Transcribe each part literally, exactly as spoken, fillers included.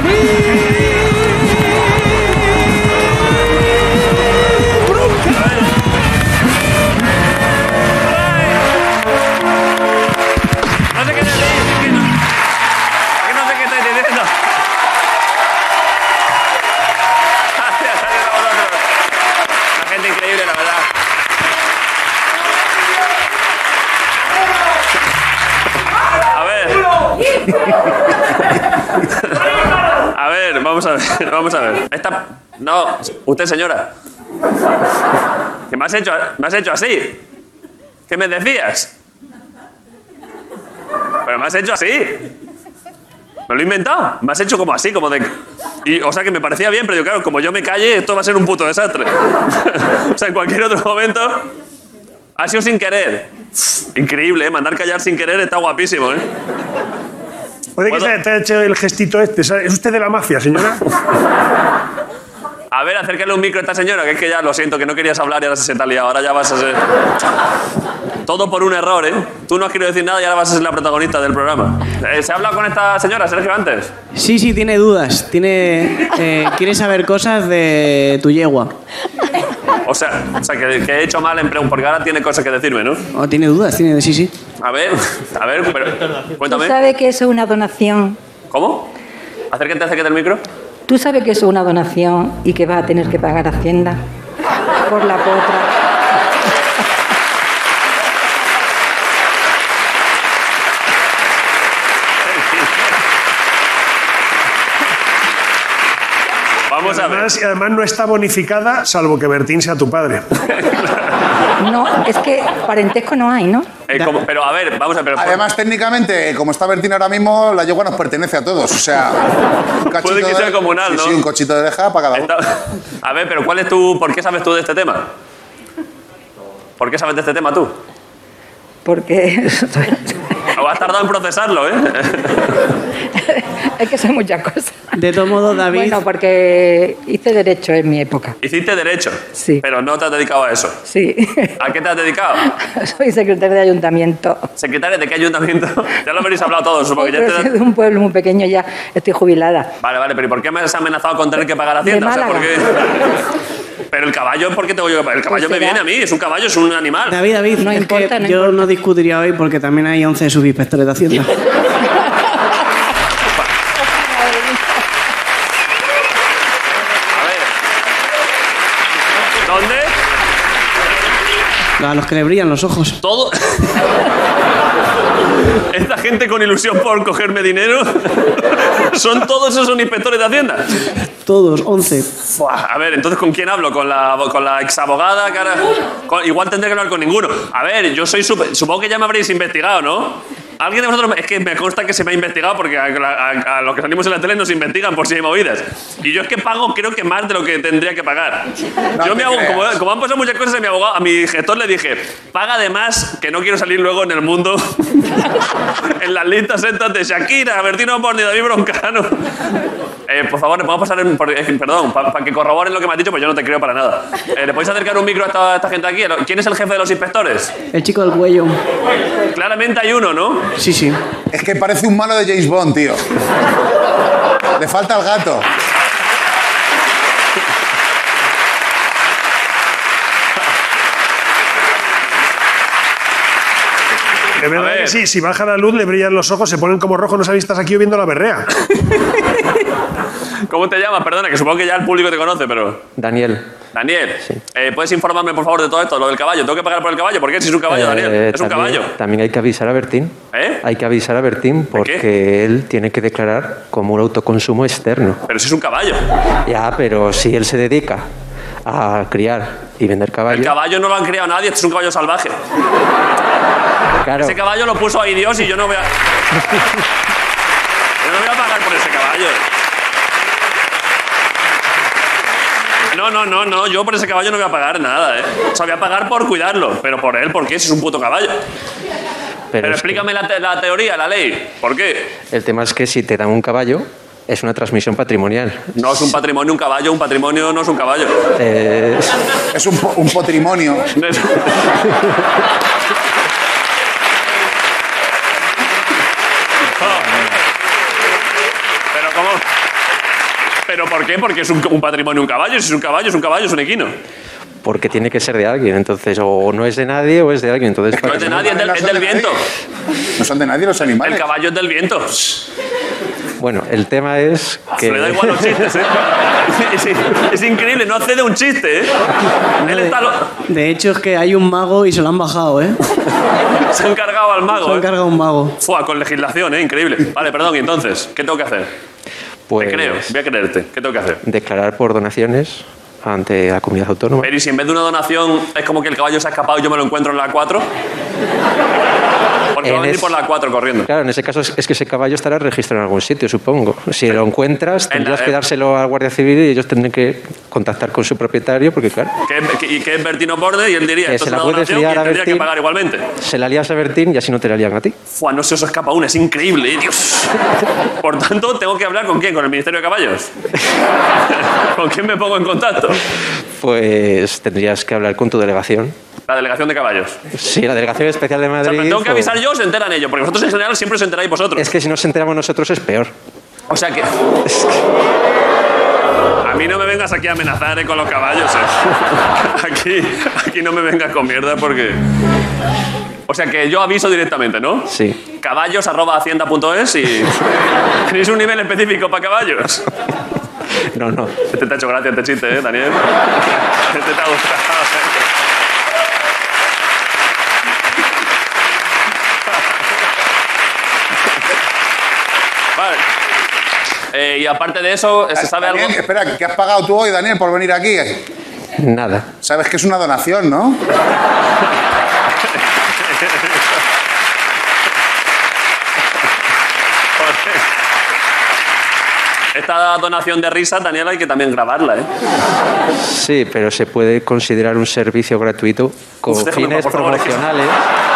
A ver, vamos a ver, vamos a ver. Esta... No, usted, señora. ¿Qué me has hecho, me has hecho así? ¿Qué me decías? Pero me has hecho así. Me lo he inventado. Me has hecho como así, como de... Y, o sea, que me parecía bien, pero yo, claro, como yo me calle, esto va a ser un puto desastre. O sea, en cualquier otro momento... Ha sido sin querer. Increíble, ¿eh? Mandar callar sin querer está guapísimo, ¿eh? Puede que te haya hecho el gestito este. ¿Es usted de la mafia, señora? A ver, acércale un micro a esta señora, que es que ya, lo siento, que no querías hablar y ahora se te ha liado. Ahora ya vas a ser... Todo por un error, ¿eh? Tú no has querido decir nada y ahora vas a ser la protagonista del programa. Eh, ¿Se ha hablado con esta señora, Sergio, antes? Sí, sí, tiene dudas. Tiene, eh, quiere saber cosas de tu yegua. O sea, o sea que, que he hecho mal en preguntar, porque ahora tiene cosas que decirme, ¿no? Oh, tiene dudas, tiene... Sí, sí. A ver, a ver, pero, cuéntame. ¿Tú sabes que eso es una donación? ¿Cómo? Acércate, acércate al micro. ¿Tú sabes que eso es una donación y que vas a tener que pagar Hacienda por la potra? Vamos a ver. Además, y además no está bonificada, salvo que Bertín sea tu padre. No, es que parentesco no hay, ¿no? Eh, como, pero a ver, vamos a ver. Además, técnicamente, como está Bertín ahora mismo, la yegua nos pertenece a todos. O sea, un cachito puede que sea de, comunal, sí, ¿no? Sí, un cochito de oreja para cada uno. Está, a ver, pero ¿cuál es tu, ¿por qué sabes tú de este tema? ¿Por qué sabes de este tema tú? Porque... O has tardado en procesarlo, ¿eh? Es que son muchas cosas. De todos modos, David... Bueno, porque hice Derecho en mi época. Hiciste Derecho. Sí. Pero no te has dedicado a eso. Sí. ¿A qué te has dedicado? Soy secretaria de ayuntamiento. ¿Secretaria de qué ayuntamiento? Ya lo habréis hablado todos, supongo que ya Pero te... soy de un pueblo muy pequeño, ya estoy jubilada. Vale, vale, pero ¿y por qué me has amenazado con tener que pagar Hacienda? De O sea, ¿por Málaga. qué? Pero el caballo, ¿por qué tengo yo que pagar? El caballo Pues me será. viene a mí, es un caballo, es un animal. David, David, No es importa, que no yo importa. no discutiría hoy porque también hay once subinspectores de Hacienda. A ver. ¿Dónde? A los que le brillan los ojos. Todo... Esta gente con ilusión por cogerme dinero son todos esos inspectores de Hacienda. Todos, once. Buah, a ver, entonces ¿con quién hablo? ¿Con la, con la exabogada? Que ahora- con- igual tendré que hablar con ninguno. A ver, yo soy... super- supongo que ya me habréis investigado, ¿no? Alguien de vosotros... me- Es que me consta que se me ha investigado porque a, a- a los que salimos en la tele nos investigan por si hay movidas. Y yo es que pago creo que más de lo que tendría que pagar. No yo te me hago, como, creas. como han pasado muchas cosas a mi abogado, a mi gestor le dije, paga de más que no quiero salir luego en el mundo en las listas estas de Shakira, Bertino Borni, David Broncano. Eh, por favor, ¿le podemos pasar... En, por- eh, perdón, para que corroboren lo que me has dicho, pues yo no te creo para nada. Eh, ¿Le podéis acercar un micro a esta, a esta gente aquí? ¿Quién es el jefe de los inspectores? El chico del cuello. Claramente hay uno, ¿no? Sí, sí. Es que parece un malo de James Bond, tío. Le falta el gato. Es verdad ver. que sí, si baja la luz le brillan los ojos, se ponen como rojos, no sabes, estás aquí viendo la berrea. ¿Cómo te llamas? Perdona, que supongo que ya el público te conoce, pero... Daniel. Daniel, eh, ¿puedes informarme, por favor, de todo esto? Lo del caballo. ¿Tengo que pagar por el caballo? ¿Por qué? Si es un caballo, Eh, Daniel. Es un también- caballo. También hay que avisar a Bertín. ¿Eh? Hay que avisar a Bertín porque él tiene que declarar como un autoconsumo externo. Pero si es un caballo. Ya, pero si él se dedica a criar y vender El caballos... caballo no lo han criado nadie, este es un caballo salvaje. Claro, Ese caballo lo puso ahí Dios y yo no voy a... Yo no voy a pagar por ese caballo. No, no, no, no, yo por ese caballo no voy a pagar nada, ¿eh? O sea, voy a pagar por cuidarlo, pero por él, ¿por qué? Si es un puto caballo. Pero, es que explícame la, te- la teoría, la ley. ¿Por qué? el tema es que si te dan un caballo, es una transmisión patrimonial. No es un patrimonio un caballo, un patrimonio no es un caballo. Eh, Es un, po- un patrimonio. No es- Pero ¿cómo? ¿Pero por qué? Porque es un, un patrimonio un caballo. Si es un caballo, es un caballo, es un equino. Porque tiene que ser de alguien, entonces o no es de nadie o es de alguien. Entonces, No es de nadie, es del, es del viento. No son de nadie los animales. El caballo es del viento. Bueno, el tema es que... Le da igual los chistes, ¿eh? Es, es increíble, no hace de un chiste, ¿eh? Él está lo... De hecho, es que hay un mago y se lo han bajado, ¿eh? Se han cargado al mago, Se han ¿eh? cargado un mago. Fua, con legislación, ¿eh? Increíble. Vale, perdón, y entonces, ¿qué tengo que hacer? Pues, Te creo, voy a creerte. ¿Qué tengo que hacer? declarar por donaciones ante la comunidad autónoma. Pero ¿y si en vez de una donación es como que el caballo se ha escapado y yo me lo encuentro en la cuatro? Porque En va a venir es- por la cuatro corriendo. Claro, en ese caso es es que ese caballo estará registrado en algún sitio, supongo. Si lo encuentras, tendrías en- que dárselo al Guardia Civil y ellos tendrían que contactar con su propietario, porque claro, ¿Qué- qué- ¿Y qué es Bertino Borne? Y él diría, Que esto se es la una puedes donación y liar él a tendría que Bertín. pagar igualmente. se la lías a Bertín y así no te la lían a ti. Fua, no se os escapa una, es increíble, ¿eh? Dios. Por tanto, ¿tengo que hablar con quién? ¿Con el Ministerio de Caballos? ¿Con quién me pongo en contacto? Pues tendrías que hablar con tu delegación. La delegación de caballos. Sí, la Delegación Especial de O sea, Madrid. pero tengo que o- avisar yo o se enteran ellos, porque vosotros en general siempre os enteráis vosotros. Es que si nos enteramos nosotros es peor. O sea que... A mí no me vengas aquí a amenazar eh, con los caballos, eh. Aquí, aquí no me vengas con mierda porque... O sea que yo aviso directamente, ¿no? Sí. Caballos arroba hacienda punto es y... ¿Tenéis un nivel específico para caballos? No, no. Este te ha hecho gracia, este chiste, ¿eh, Daniel? Este te ha gustado. Vale. Eh, y aparte de eso, ¿se sabe algo? Daniel, espera, ¿qué has pagado tú hoy, Daniel, por venir aquí? Nada. Sabes que es una donación, ¿no? Esta donación de risa, Daniel, hay que también grabarla, ¿eh? Sí, pero se puede considerar un servicio gratuito con Uf, déjame, fines por favor, promocionales.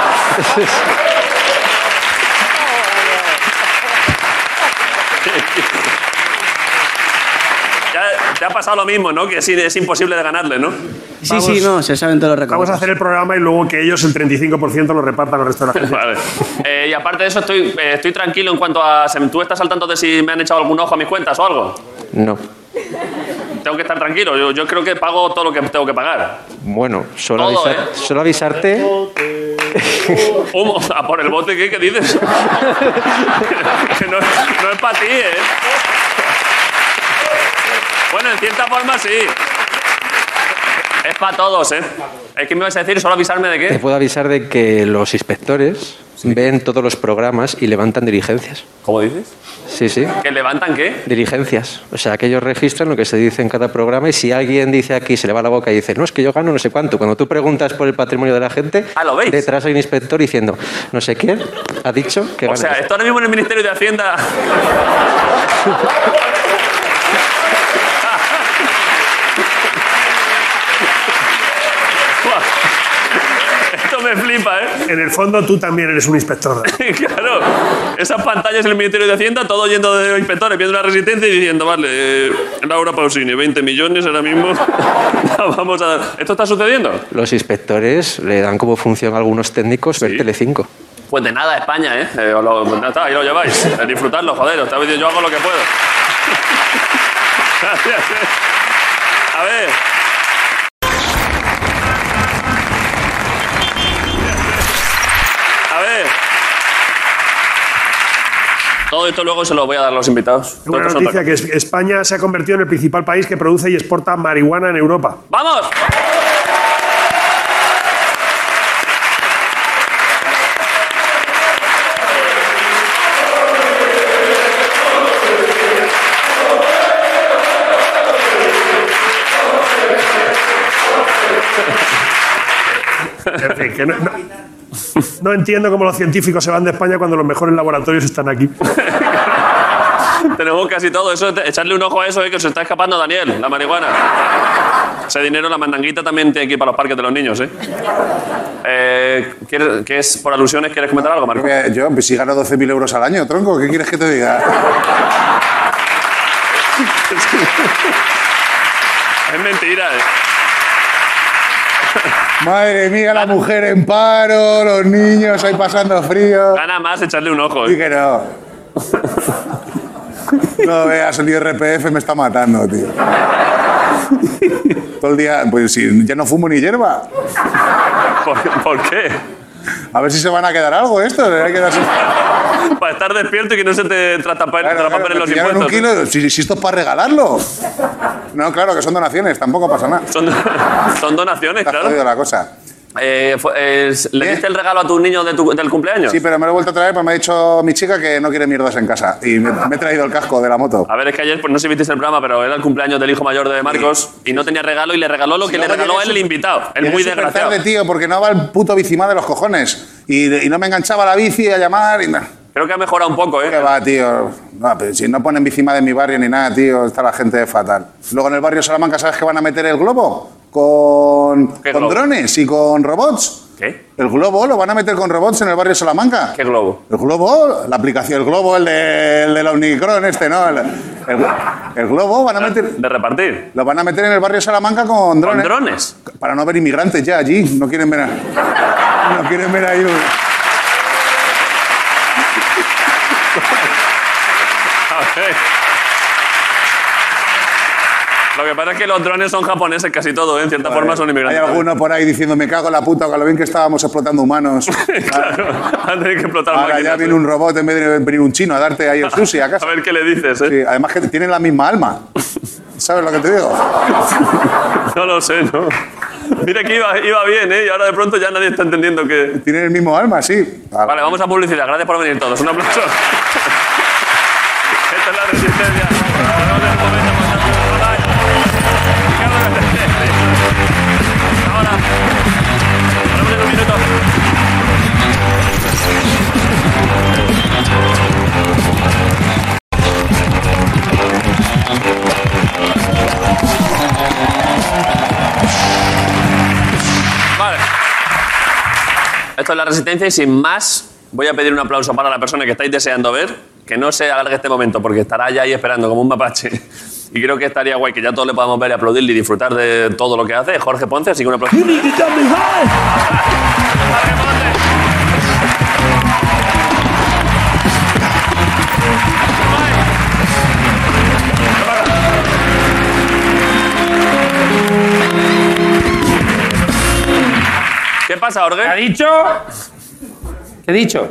Ya te ha pasado lo mismo, ¿no? Que sí, es imposible de ganarle, ¿no? Sí, Vamos- sí, no, se saben todos los Vamos recursos. a hacer el programa y luego que ellos el treinta y cinco por ciento lo repartan al resto de la gente. Vale. Eh, y aparte de eso, estoy, eh, estoy tranquilo en cuanto a... ¿Tú estás al tanto de si me han echado algún ojo a mis cuentas o algo? No. Tengo que estar tranquilo. Yo, yo creo que pago todo lo que tengo que pagar. Bueno, solo, Todo, avisar- ¿eh? solo avisarte. ¿Cómo? ¿A por el bote qué? ¿Qué dices? Que no, no es para ti, ¿eh? Bueno, en cierta forma sí. Es para todos, ¿eh? ¿Es que me vas a decir? ¿Solo avisarme de Te qué? puedo avisar de que los inspectores ven todos los programas y levantan diligencias. ¿Cómo dices? Sí, sí. ¿Que levantan qué? Diligencias. O sea, que ellos registran lo que se dice en cada programa y si alguien dice aquí, se le va la boca y dice, no, es que yo gano no sé cuánto. Cuando tú preguntas por el patrimonio de la gente, Ah, ¿lo veis? detrás hay un inspector diciendo, no sé quién ha dicho que O gana sea, esto". esto ahora mismo en el Ministerio de Hacienda... Esto me flipa, ¿eh? En el fondo tú también eres un inspector. Claro, esas pantallas en el Ministerio de Hacienda, todo yendo de inspectores, viendo la resistencia y diciendo, vale, eh, Laura Pausini, veinte millones ahora mismo. Vamos a... ¿Esto está sucediendo? Los inspectores le dan como función a algunos técnicos ver Telecinco. Pues de nada, España, ¿eh? eh os lo, pues nada, está, ahí lo lleváis. Eh, disfrutarlo, joder. Os estaba diciendo, yo hago lo que puedo. Gracias. eh. A ver. A ver. Todo esto luego se lo voy a dar a los invitados. Todo Una esto son noticia que es- España se ha convertido en el principal país que produce y exporta marihuana en Europa. ¡Vamos! En fin, que no, no- no entiendo cómo los científicos se van de España cuando los mejores laboratorios están aquí. Tenemos casi todo. Eso, echarle un ojo a eso, eh, que se está escapando Daniel, la marihuana. Ese dinero, la mandanguita, también tiene que ir para los parques de los niños, ¿eh? eh ¿quieres- ¿Qué es por alusiones? ¿Quieres comentar algo, Marco? Eh, Yo, pues si gano doce mil euros al año, tronco, ¿qué quieres que te diga? Es mentira, ¿eh? Madre mía, la mujer en paro, los niños ahí pasando frío. Gana más echarle un ojo, Y ¿eh? que no. No veas, el I R P F me está matando, tío. Todo el día, pues si ya no fumo ni hierba. ¿Por, ¿Por qué? A ver si se van a quedar algo esto. Hay que darse... Para estar despierto y que no se te trata para Claro, claro, en los pillaron impuestos. un kilo, si, si esto es para regalarlo. No, claro, que son donaciones, tampoco pasa nada. Son, son donaciones, Está claro. jodido la cosa. Eh, fue- eh, ¿Le Bien. diste el regalo a tus niños de tu- del cumpleaños? Sí, pero me lo he vuelto a traer porque me ha dicho mi chica que no quiere mierdas en casa. Y me, me he traído el casco de la moto. A ver, es que ayer, pues no sé si visteis el programa, pero era el cumpleaños del hijo mayor de Marcos y no tenía regalo y le regaló lo Si que le luego regaló a él llegué el súper- invitado. El llegué muy súper desgraciado. tarde, tío, porque no va el puto bicimá de los cojones. Y, y no me enganchaba la bici a llamar y nada. Creo que ha mejorado un poco, ¿eh? ¿Qué va, tío? No, pero si no ponen bicimá de mi barrio ni nada, tío, está la gente fatal. Luego en el barrio Salamanca, ¿sabes que van a meter el globo? Con, ¿Qué con globo? drones y con robots. ¿Qué? El globo lo van a meter con robots en el barrio Salamanca. ¿Qué globo? El globo, la aplicación, el globo, el de, el de la Omnicron, este, ¿no? El, el- el globo van a meter, De repartir. lo van a meter en el barrio Salamanca con ¿Con drones. drones? Para no ver inmigrantes ya allí. No quieren ver, a- no quieren ver ahí un... A ver. Lo que pasa es que los drones son japoneses casi todo, ¿eh? En cierta forma son Hay inmigrantes. alguno por ahí diciendo, me cago en la puta, con lo bien que estábamos explotando humanos. Claro, han tenido que explotar Ahora máquinas, ya viene ¿eh? un robot en vez de venir un chino a darte ahí el sushi a A casa. ver qué le dices, ¿eh? Sí, además que tienen la misma alma. ¿Sabes lo que te digo? No lo sé, ¿no? Mira que iba, iba bien, ¿eh? Y ahora de pronto ya nadie está entendiendo que... Tienen el mismo alma, sí. Vale, vamos a publicidad. Gracias por venir todos. Un aplauso. Esta es la resistencia. Volvemos en un momento con Santiago Rodríguez. Ricardo Castells. Ahora. Volvemos en un minuto. Vale. Esto es la resistencia y sin más voy a pedir un aplauso para la persona que estáis deseando ver, que no se alargue este momento porque estará ya ahí esperando como un mapache. Y creo que estaría guay que ya todos le podamos ver y aplaudirle y disfrutar de todo lo que hace. Jorge Ponce, así que un aplauso. Jorge Ponce. ¿Qué pasa, ¿Qué ha Jorge? dicho? ¿Qué he dicho?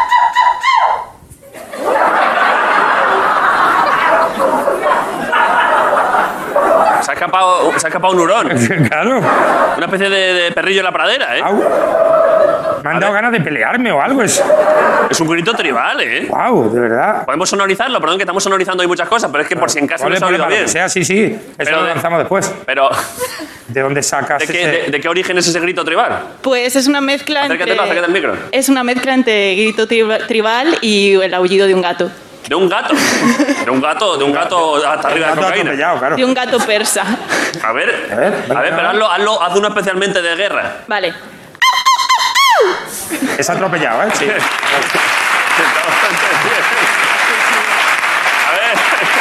Se ha escapado, se ha escapado un hurón. Claro. Una especie de, de perrillo en la pradera, ¿eh? Au. Me han dado ganas de pelearme o algo. Es... Es un grito tribal, ¿eh? Wow, de verdad. Podemos sonorizarlo, perdón que estamos sonorizando hoy muchas cosas, pero es que por si en casa no Ponle, se ha ponle oído para lo bien. que sea, sí, sí. Eso Pero lo de- lanzamos después. Pero, ¿De dónde sacas ¿de qué, ese...? de, de qué origen es ese grito tribal? Pues es una mezcla Acércate, entre... acércate al micro. Es una mezcla entre grito triba- tribal y el aullido de un gato. De un gato. De un gato, de un gato hasta arriba de Gato cocaína. atropellado, claro. De un gato persa. A ver, A ver, a ver, pero hazlo, hazlo, haz uno especialmente de guerra. Vale. Es atropellado, ¿eh? Sí. A ver.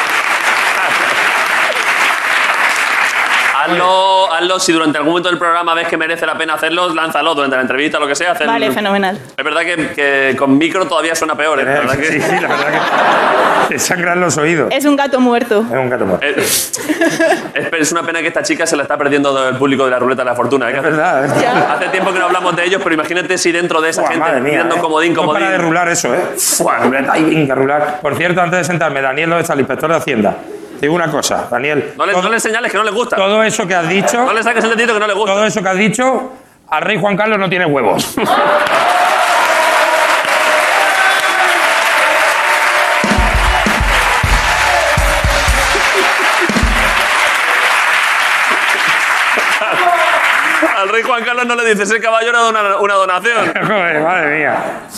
Hazlo, hazlo, si durante algún momento del programa ves que merece la pena hacerlo, lánzalo durante la entrevista, lo que sea. Hacer- Vale, fenomenal. Es verdad que, que con micro todavía suena peor, ¿eh? La verdad que- Sí, sí, la verdad que... Te sangran los oídos. Es un gato muerto. Es un gato muerto. Eh, es, es una pena que esta chica se la está perdiendo del público de la ruleta de la fortuna. ¿eh? Es verdad, ¿eh? Ya. Hace tiempo que no hablamos de ellos, pero imagínate si dentro de esa Buah, gente madre mía, tirando ¿eh? comodín, No comodín. para de rular eso, ¿eh? Buah, hombre, ay, venga, rular. Por cierto, antes de sentarme, Daniel lo está el inspector de Hacienda. Te digo una cosa, Daniel. No le, todo, no le señales que no le gusta. todo eso que has dicho, No le saques el dedito que no le gusta. todo eso que has dicho, al rey Juan Carlos no tiene huevos. Al rey Juan Carlos no le dices, el caballero da una, una donación. Joder, madre mía.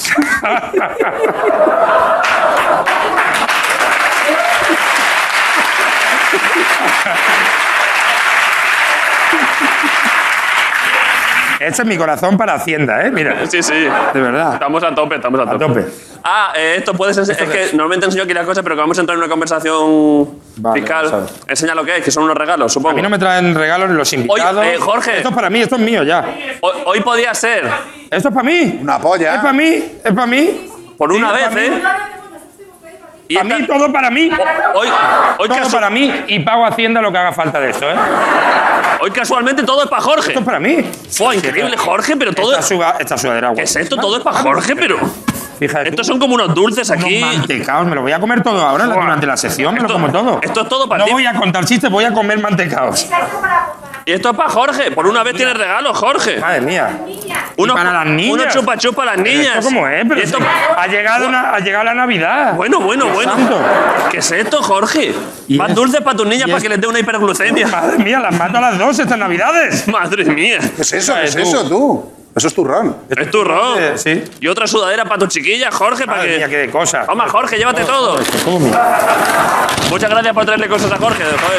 Ese es mi corazón para Hacienda, ¿eh? Mira, Sí, sí. de verdad. Estamos a tope, estamos a A tope. tope. Ah, eh, esto puede ser. Es que normalmente enseño aquí las cosas, pero que vamos a entrar en una conversación Vale, fiscal. vamos a ver. Enseña lo que es, que son unos regalos, supongo. A mí no me traen regalos los invitados. Oye, eh, Jorge. Esto es para mí, esto es mío ya. hoy, hoy podía ser, Esto es para mí. Una polla. Es para mí, es para mí. por una Sí, vez, para mí. ¿eh? Y a esta- mí, todo para mí. Hoy, hoy, Todo casu- para mí y pago a Hacienda lo que haga falta de esto, ¿eh? hoy casualmente todo es para Jorge. Esto es para mí. Fue increíble, Jorge, pero todo Esta, es... suba, esta sudadera, ¿Qué guay. es esto? Todo es para Jorge, pero... Fíjate Estos tú, son como unos dulces unos aquí. mantecaos. Me lo voy a comer todo ahora durante la sesión. Me lo Esto- como todo. esto es todo para No ti. voy a contar chistes, voy a comer mantecaos. Y esto es para Jorge. Por una vez tiene regalo, Jorge. Madre mía. Uno, para las niñas. Uno chupa chupa para las Pero niñas. ¿Esto cómo es? Pero Y esto- si ha, llegado una- ha llegado la Navidad. Bueno, bueno, Dios bueno. santo. ¿Qué es esto, Jorge? Y Más es- dulces para tus niñas y para es- que les dé una hiperglucemia. Madre mía, las mato a las dos estas Navidades. Madre mía. ¿Qué es eso? ¿Qué es Tú. eso, tú? Eso es turrón. Es turrón. Eh, sí. Y otra sudadera para tus chiquillas, Jorge, para Madre que... mía, qué de cosas. Toma, Jorge, llévate todo. Todo mío. Muchas gracias por traerle cosas a Jorge, joder.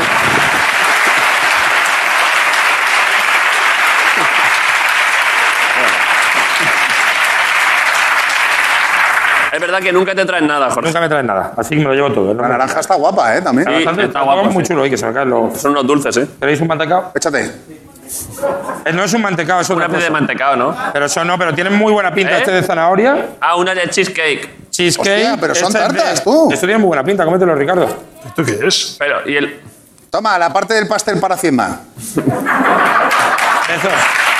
Es verdad que nunca te traen nada, Jorge. Nunca me traen nada, así que me lo llevo todo. ¿eh? No La me- naranja está guapa, ¿eh? También. Sí. Bastante, está está guapo, guapo, muy sí. chulo, y que se me caen los... Son unos dulces, ¿eh? ¿Queréis un mantecao? Échate. Eh, No es un mantecao, es Una otra especie de cosa. mantecado, ¿no? Pero eso no, pero tienen muy buena pinta. ¿Eh? Este de zanahoria, Ah, una de cheesecake. cheesecake... Hostia, pero son este es de- tartas, tú. Esto tiene muy buena pinta, cómetelo, Ricardo. ¿Esto qué es? Pero, y el... Toma, la parte del pastel para Hacienda. Eso.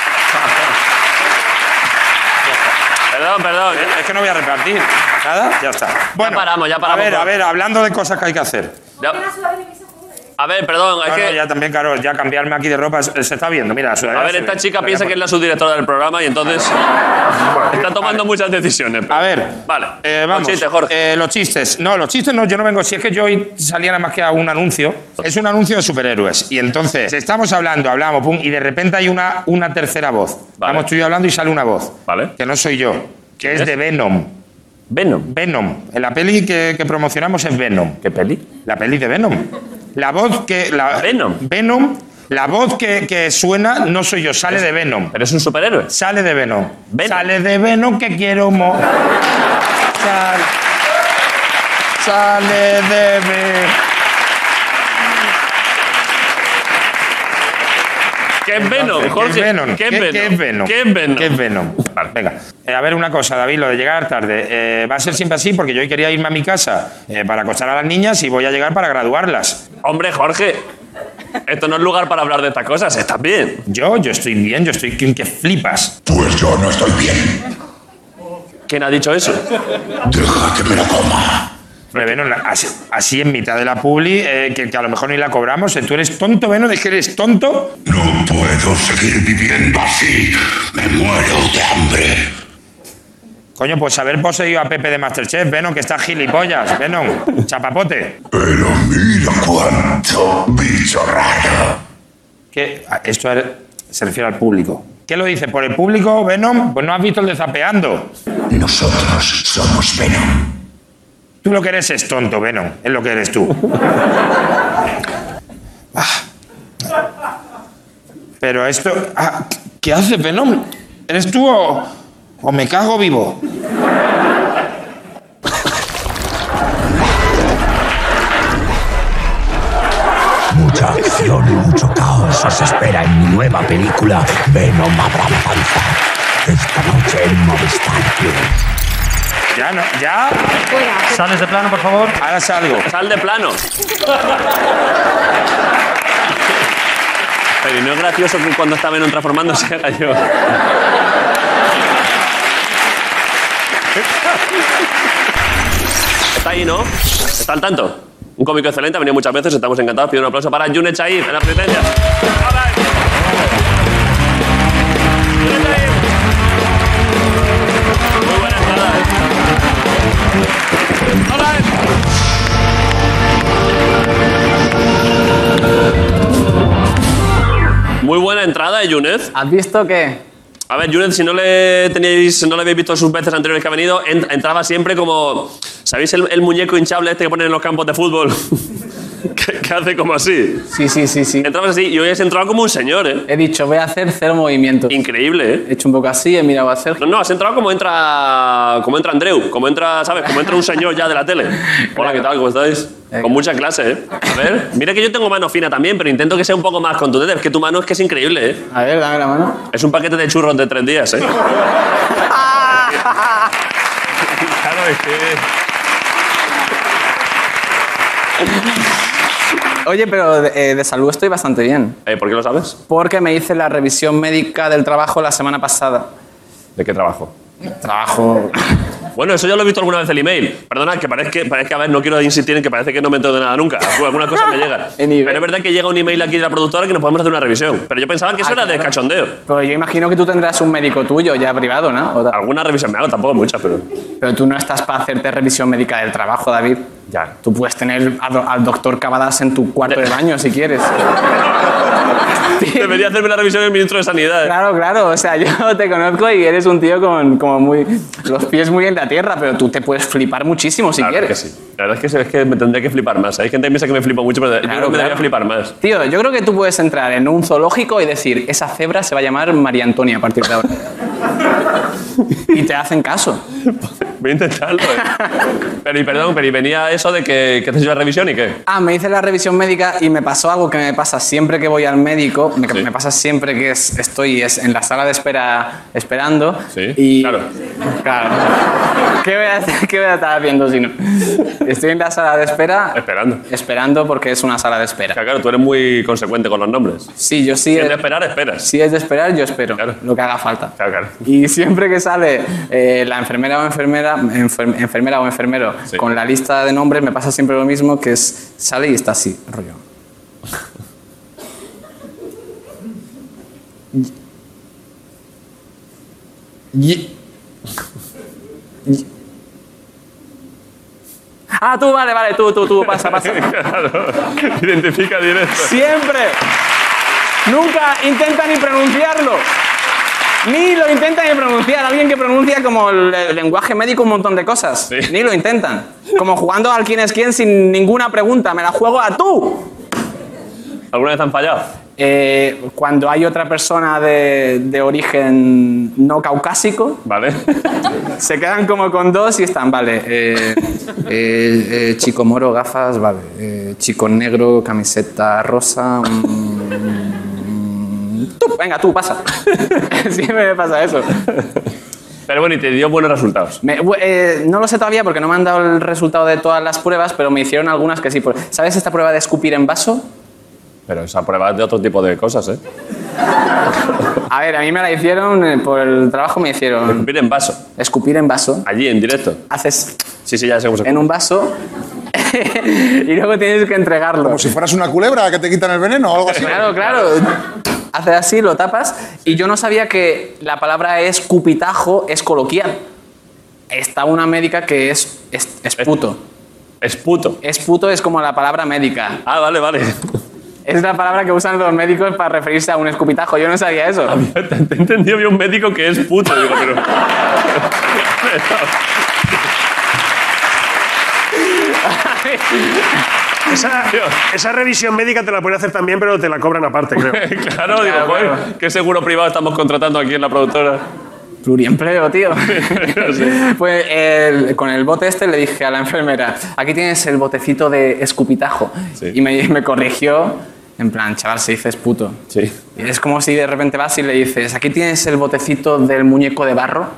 Perdón, perdón. Es que no voy a repartir. ¿Nada? Ya está. Bueno, paramos, ya paramos. A ver, a ver, hablando de cosas que hay que hacer. Ya- A ver, perdón, es No, no, que... ya también, claro, ya cambiarme aquí de ropa se se está viendo. Mira, la sudadera A ver, se esta ve. chica piensa que es la subdirectora del programa y entonces está tomando muchas decisiones. A ver, Vale. eh, vamos. Los chistes, Jorge. Eh, los chistes. No, los chistes no, yo no vengo. Si es que yo hoy salía nada más que a un anuncio. Es un anuncio de superhéroes. Y entonces, estamos hablando, hablamos, pum, y de repente hay una, una tercera voz. Vale. Estamos tú y yo hablando y sale una voz. Vale. Que no soy yo. Que es, es? de Venom. Venom. Venom. En la peli que, que promocionamos es Venom. ¿Qué peli? La peli de Venom. La voz que... La, Venom. Venom. La voz que, que suena no soy yo, sale de Venom. Pero es un superhéroe. Sale de Venom. Venom. Sale de Venom que quiero mo... Sal- Sale de Venom. ¿Qué es Venom, ¿Qué Jorge? es Venom? ¿Qué es ¿Qué- Venom? qué es Venom? ¿Qué es Venom? ¿Qué es Venom? Vale, venga. Eh, a ver, una cosa, David, lo de llegar tarde. Eh, va a ser siempre así porque yo hoy quería irme a mi casa eh, para acostar a las niñas y voy a llegar para graduarlas. Hombre, Jorge, esto no es lugar para hablar de estas cosas. Estás bien. Yo, yo estoy bien, yo estoy que, que flipas. Pues yo no estoy bien. ¿Quién ha dicho eso? Deja que me lo coma. Hombre, Venom, así, así en mitad de la publi, eh, que, que a lo mejor ni la cobramos. eh, ¿Tú eres tonto, Venom? ¿Es que eres tonto? No puedo seguir viviendo así. Me muero de hambre. Coño, pues haber poseído a Pepe de Masterchef, Venom, que está gilipollas, Venom, chapapote. Pero mira cuánto bicho raro. ¿Qué? Ah, Esto es- se refiere al público. ¿Qué lo dice? ¿Por el público, Venom? Pues no has visto el de Zapeando. Nosotros somos Venom. Tú lo que eres es tonto, Venom. Es lo que eres tú. Ah. Pero esto... ah, ¿qué haces, Venom? ¿Eres tú o, o me cago vivo? Mucha acción y mucho caos os espera en mi nueva película Venom Abravanza. Esta noche en Movistar Plus. Ya, ¿no? ¿Ya? ¿Sales de plano, por favor? Ahora salgo. Sal de plano. Pero ¿y no es gracioso que cuando está Venom transformándose haga yo? Está ahí, ¿no? Está al tanto. Un cómico excelente, ha venido muchas veces, estamos encantados. Pido un aplauso para Yune Chaib en la presidencia. ¡Hola! Yune Chaib. Muy buena entrada. ¡Hola! Muy buena entrada de Yunez. ¿Has visto qué? A ver, Yunez, si no le teníais, no le habéis visto sus veces anteriores que ha venido, en- entraba siempre como... ¿Sabéis el, el muñeco hinchable este que ponen en los campos de fútbol? que, que hace como así. Sí, sí, sí, sí. Entrabas así y hoy has entrado como un señor, ¿eh? He dicho, voy a hacer cero movimientos. Increíble, ¿eh? He hecho un poco así, he mirado a Sergio. No, no, has entrado como entra, como entra Andreu, como entra, ¿sabes? Como entra un señor ya de la tele. Hola, ¿qué tal? ¿Cómo estáis? Con mucha clase, ¿eh? A ver, mira que yo tengo mano fina también, pero intento que sea un poco más contundente. Es que tu mano es que es increíble, ¿eh? A ver, dame la mano. Es un paquete de churros de tres días, ¿eh? Claro, es que... Oye, pero de, eh, de salud estoy bastante bien. Eh, ¿Por qué lo sabes? Porque me hice la revisión médica del trabajo la semana pasada. ¿De qué trabajo? Trabajo... Bueno, eso ya lo he visto alguna vez el email. Perdona, que parece que, parece que a ver, no quiero insistir en que parece que no me entero de nada nunca. Algunas cosas me llegan. Pero es verdad que llega un email aquí de la productora que nos podemos hacer una revisión. Pero yo pensaba que eso Ah, era de claro. cachondeo. Pues yo imagino que tú tendrás un médico tuyo ya privado, ¿no? O ta- Alguna revisión me hago, tampoco muchas, pero... Pero tú no estás para hacerte revisión médica del trabajo, David. Ya. Tú puedes tener a do- al doctor Cavadas en tu cuarto de baño si quieres. Debería hacerme la revisión el ministro de Sanidad. ¿eh? Claro, claro. O sea, yo te conozco y eres un tío con como muy... los pies muy en la tierra, pero tú te puedes flipar muchísimo si La verdad quieres. es que sí. La verdad es que, sí, es que me tendría que flipar más. Hay gente que piensa que me flipo mucho, pero yo creo que me debería flipar más. Tío, yo creo que tú puedes entrar en un zoológico y decir, esa cebra se va a llamar María Antonia a partir de ahora. Y te hacen caso. Voy a intentarlo. ¿eh? Pero, y perdón, pero y venía eso de que, que haces la revisión y qué. Ah, me hice la revisión médica y me pasó algo que me pasa siempre que voy al médico, me, me pasa siempre que es- estoy es en la sala de espera esperando. Sí, y, claro. Claro. ¿Qué voy, a hacer? ¿Qué voy a estar haciendo si no? Estoy en la sala de espera. Esperando. Esperando porque es una sala de espera. Claro, claro, tú eres muy consecuente con los nombres. Sí, yo sí. Si es eh, de esperar, esperas. Si es de esperar, yo espero. Lo que haga falta. Claro, claro. Y siempre que sale eh, la enfermera o enfermera, enfer- enfermera o enfermero Sí. con la lista de nombres, me pasa siempre lo mismo, que es sale y está así, rollo. Y- y- Ah, tú, vale, vale, tú, tú, tú, pasa, pasa. Claro. Identifica directo. Siempre. Nunca intenta ni pronunciarlo. Ni lo intenta ni pronunciar. Alguien que pronuncia como el, el lenguaje médico un montón de cosas. Ni lo intentan. Como jugando al quién es quién sin ninguna pregunta. Me la juego a tú. ¿Alguna vez han fallado? Eh, cuando hay otra persona de, de origen no caucásico, Vale. se quedan como con dos y están, vale. eh, eh, eh, chico moro, gafas, vale. eh, chico negro, camiseta rosa. mm, tú, venga, tú, pasa. Siempre me pasa eso. Pero bueno, y te dio buenos resultados. Me- bu- eh, no lo sé todavía porque no me han dado el resultado de todas las pruebas, pero me hicieron algunas que sí. Por- ¿Sabes esta prueba de escupir en vaso? Pero esa prueba es de otro tipo de cosas, ¿eh? A ver, a mí me la hicieron, eh, por el trabajo me hicieron... Escupir en vaso. Escupir en vaso. Allí, en directo. Haces Sí, sí, ya sé cómo se en un vaso y luego tienes que entregarlo. Como si fueras una culebra que te quitan el veneno o algo así. Claro, claro. Haces así, lo tapas. Y yo no sabía que la palabra escupitajo es coloquial. Está una médica que es, es, es puto. Es puto. Es puto es como la palabra médica. Ah, vale, vale. Es la palabra que usan los médicos para referirse a un escupitajo. Yo no sabía eso. Te he entendido bien un médico que es puto. Digo, pero... Esa, esa revisión médica te la pueden hacer también, pero te la cobran aparte, creo. Claro, digo, Claro, joder, claro. ¿qué seguro privado estamos contratando aquí en la productora? Pluriempleo, tío. Pues el- con el bote este le dije a la enfermera, aquí tienes el botecito de escupitajo. Y me, me corrigió, en plan, chaval, se dice es puto. Sí. Y es como si de repente vas y le dices, aquí tienes el botecito del muñeco de barro.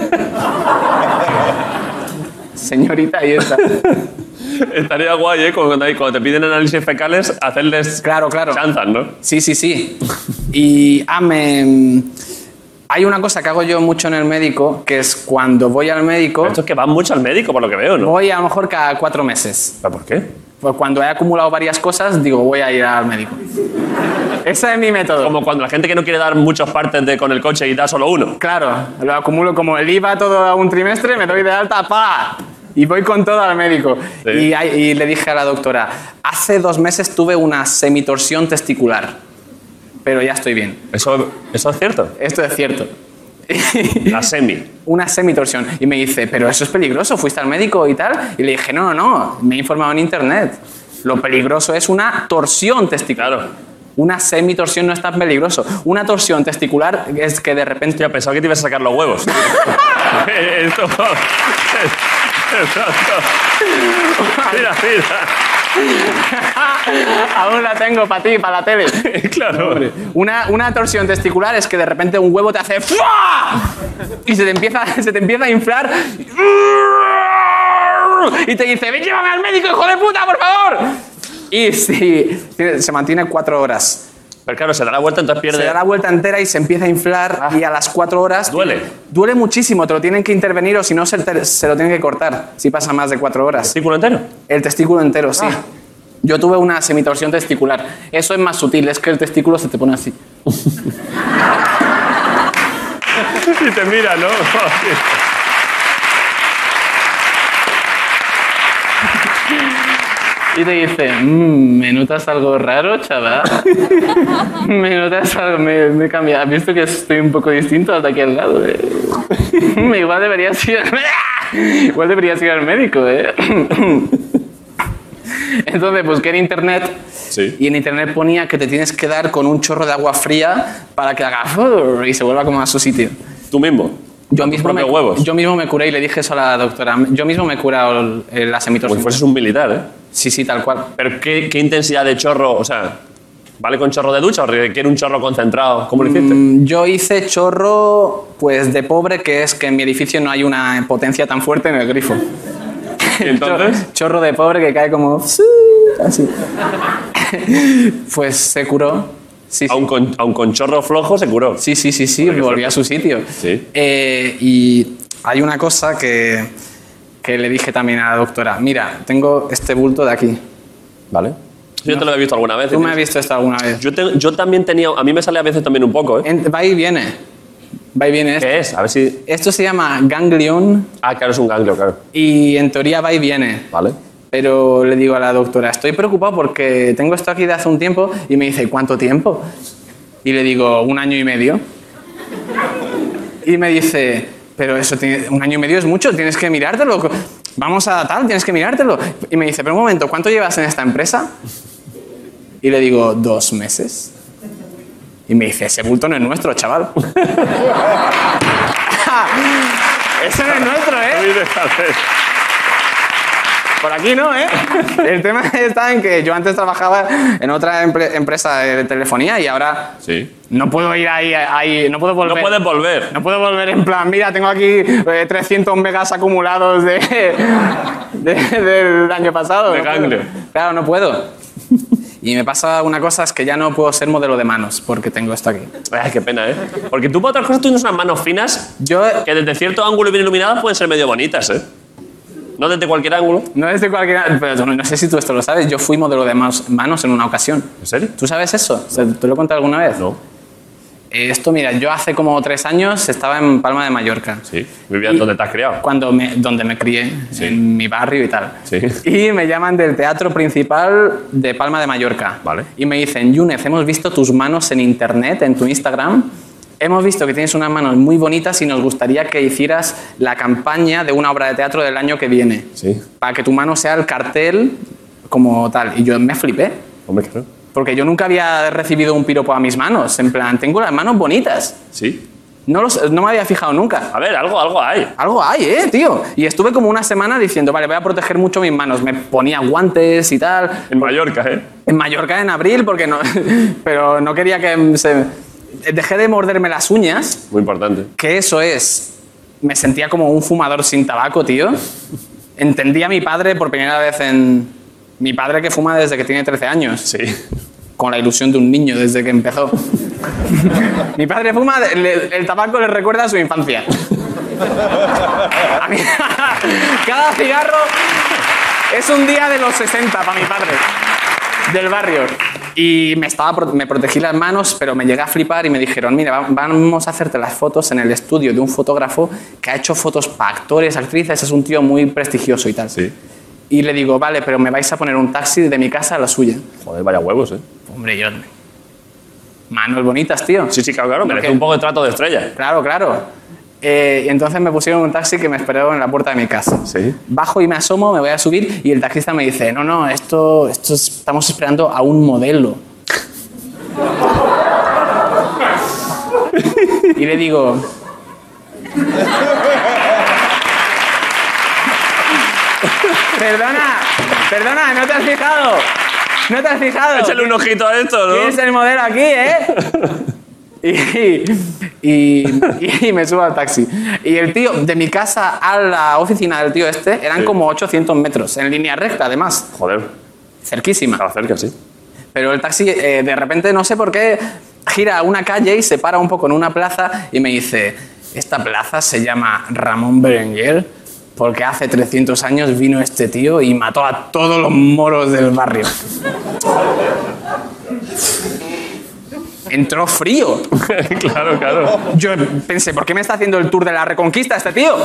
Señorita, ahí está. Estaría guay, ¿eh? Cuando, cuando te piden análisis fecales, hacerles Claro, claro. chanzas, ¿no? Sí, sí, sí. Y, ah, me... Hay una cosa que hago yo mucho en el médico, que es cuando voy al médico... Esto es que van mucho al médico, por lo que veo, ¿no? Voy a lo mejor cada cuatro meses. ¿Por qué? Pues cuando he acumulado varias cosas, digo, voy a ir al médico. Ese es mi método. Como cuando la gente que no quiere dar muchos partes de, con el coche y da solo uno. Claro, lo acumulo como el I V A todo a un trimestre, me doy de alta, ¡pa! Y voy con todo al médico. Sí. Y, hay- y le dije a la doctora, hace dos meses tuve una semitorsión testicular, pero ya estoy bien. ¿Eso, eso es cierto? Esto es cierto. La semi. Una semitorsión. Y me dice, pero eso es peligroso, ¿fuiste al médico y tal? Y le dije, no, no, no, me he informado en internet. Lo peligroso es una torsión testicular. Claro. Una semitorsión no es tan peligroso. Una torsión testicular es que de repente... Ya pensaba que te ibas a sacar los huevos. Esto... Mira, mira. Aún la tengo para ti, para la tele. Claro. Una, una torsión testicular es que de repente un huevo te hace ¡fua! Y se te empieza, se te empieza a inflar y te dice, ven, llévame al médico, hijo de puta, por favor. Y sí, se mantiene cuatro horas. Pero claro, se da la vuelta, entonces pierde... Se da la vuelta entera y se empieza a inflar ah. y a las cuatro horas... ¿Duele? Duele muchísimo, te lo tienen que intervenir o si no se, te, se lo tienen que cortar si pasa más de cuatro horas. ¿El testículo entero? El testículo entero, sí. Ah. Yo tuve una semitorsión testicular. Eso es más sutil, es que el testículo se te pone así. Y te mira, ¿no? Y te dice, mmm, ¿me notas algo raro, chaval? ¿Me notas algo? Me, me cambia. ¿Has visto que estoy un poco distinto al de aquí al lado? ¿Eh? Igual deberías ir... Igual deberías ir al médico, ¿eh? Entonces busqué en internet sí. y en internet ponía que te tienes que dar con un chorro de agua fría para que haga y se vuelva como a su sitio. ¿Tú mismo? Yo mismo, me, huevos. yo mismo me curé y le dije eso a la doctora. Yo mismo me he curado la semitorsión. Pues fueses un militar, ¿eh? Sí, sí, tal cual. ¿Pero qué, qué intensidad de chorro? O sea, ¿vale con chorro de ducha o requiere un chorro concentrado? ¿Cómo lo hiciste? Mm, yo hice chorro, pues, de pobre, que es que en mi edificio no hay una potencia tan fuerte en el grifo. ¿Y entonces? Chorro de pobre que cae como... así. Pues se curó. Sí, sí. Aun, con, aun con chorro flojo se curó. Sí, sí, sí, sí, volví a su sitio. Sí. Eh, y hay una cosa que, que le dije también a la doctora. Mira, tengo este bulto de aquí. Vale. Yo no, te lo he visto alguna vez. ¿Tú me has visto esto alguna vez? Yo, te, yo también tenía... A mí me sale a veces también un poco, ¿eh? En, va y viene. Va y viene. ¿Qué es? A ver si... Esto se llama ganglión. Ah, claro, es un ganglio, claro. Y en teoría va y viene. Vale. Pero le digo a la doctora, estoy preocupado porque tengo esto aquí de hace un tiempo. Y me dice, ¿cuánto tiempo? Y le digo, un año y medio. Y me dice, pero eso tiene, un año y medio es mucho, tienes que mirártelo. Vamos a tal, tienes que mirártelo. Y me dice, pero un momento, ¿cuánto llevas en esta empresa? Y le digo, dos meses. Y me dice, ese bulto no es nuestro, chaval. Eso no es nuestro, ¿eh? Por aquí no, ¿eh? El tema está en que yo antes trabajaba en otra empre empresa de telefonía y ahora sí. no puedo ir ahí, ahí, no puedo volver. No puedes volver. No puedo volver en plan, mira, tengo aquí eh, trescientos megas acumulados de, de, del año pasado. De no ganglio. Claro, no puedo. Y me pasa una cosa, es que ya no puedo ser modelo de manos porque tengo esto aquí. Ay, qué pena, ¿eh? Porque tú para otras cosas tienes unas manos finas yo, que desde cierto ángulo y bien iluminadas pueden ser medio bonitas, ¿eh? No desde cualquier ángulo. No desde cualquier ángulo. Pero no, no sé si tú esto lo sabes. Yo fui modelo de manos, manos en una ocasión. ¿En serio? ¿Tú sabes eso? ¿Te lo he contado alguna vez? No. Eh, esto, mira, yo hace como tres años estaba en Palma de Mallorca. Sí. Vivías donde te has criado. Cuando me, donde me crié, sí. En mi barrio y tal. Sí. Y me llaman del teatro principal de Palma de Mallorca. Vale. Y me dicen, Yúnez, hemos visto tus manos en internet, en tu Instagram. Hemos visto que tienes unas manos muy bonitas y nos gustaría que hicieras la campaña de una obra de teatro del año que viene. Sí. Para que tu mano sea el cartel como tal. Y yo me flipé. Hombre, claro. Porque yo nunca había recibido un piropo a mis manos. En plan, tengo las manos bonitas. Sí. No, los, no me había fijado nunca. A ver, algo, algo hay. Algo hay, ¿eh, tío? Y estuve como una semana diciendo, vale, voy a proteger mucho mis manos. Me ponía guantes y tal. En Mallorca, ¿eh? En Mallorca en abril, porque no... Pero no quería que se... Dejé de morderme las uñas. Muy importante. Que eso es... Me sentía como un fumador sin tabaco, tío. Entendí a mi padre por primera vez en... Mi padre que fuma desde que tiene trece años. Sí. Con la ilusión de un niño desde que empezó. Mi padre fuma, le, el tabaco le recuerda a su infancia. A mí, cada cigarro es un día de los sesenta para mi padre. Del barrio. Y me, estaba, me protegí las manos, pero me llegué a flipar y me dijeron, mira, vamos a hacerte las fotos en el estudio de un fotógrafo que ha hecho fotos para actores, actrices, es un tío muy prestigioso y tal. Sí. Y le digo, vale, pero me vais a poner un taxi de mi casa a la suya. Joder, vaya huevos, ¿eh? Hombre, yo... Manos bonitas, tío. Sí, sí, claro, claro. Merece un poco de trato de estrella. Claro, claro. Eh, y entonces me pusieron un taxi que me esperó en la puerta de mi casa. Sí. Bajo y me asomo, me voy a subir y el taxista me dice, no, no, esto, esto es, estamos esperando a un modelo. Y le digo... Perdona, perdona, ¿no te has fijado? ¿No te has fijado? Échale un ojito a esto, ¿no? ¿Quién es el modelo aquí, eh? Y, y, y me subo al taxi. Y el tío, de mi casa a la oficina del tío este, eran Sí. como ochocientos metros, en línea recta además. Joder. Cerquísima. Estaba cerca, sí. Pero el taxi, eh, de repente, no sé por qué, gira a una calle y se para un poco en una plaza y me dice, esta plaza se llama Ramón Berenguer porque hace trescientos años vino este tío y mató a todos los moros del barrio. Entró frío. Claro, claro. Yo pensé, ¿por qué me está haciendo el tour de la Reconquista este tío?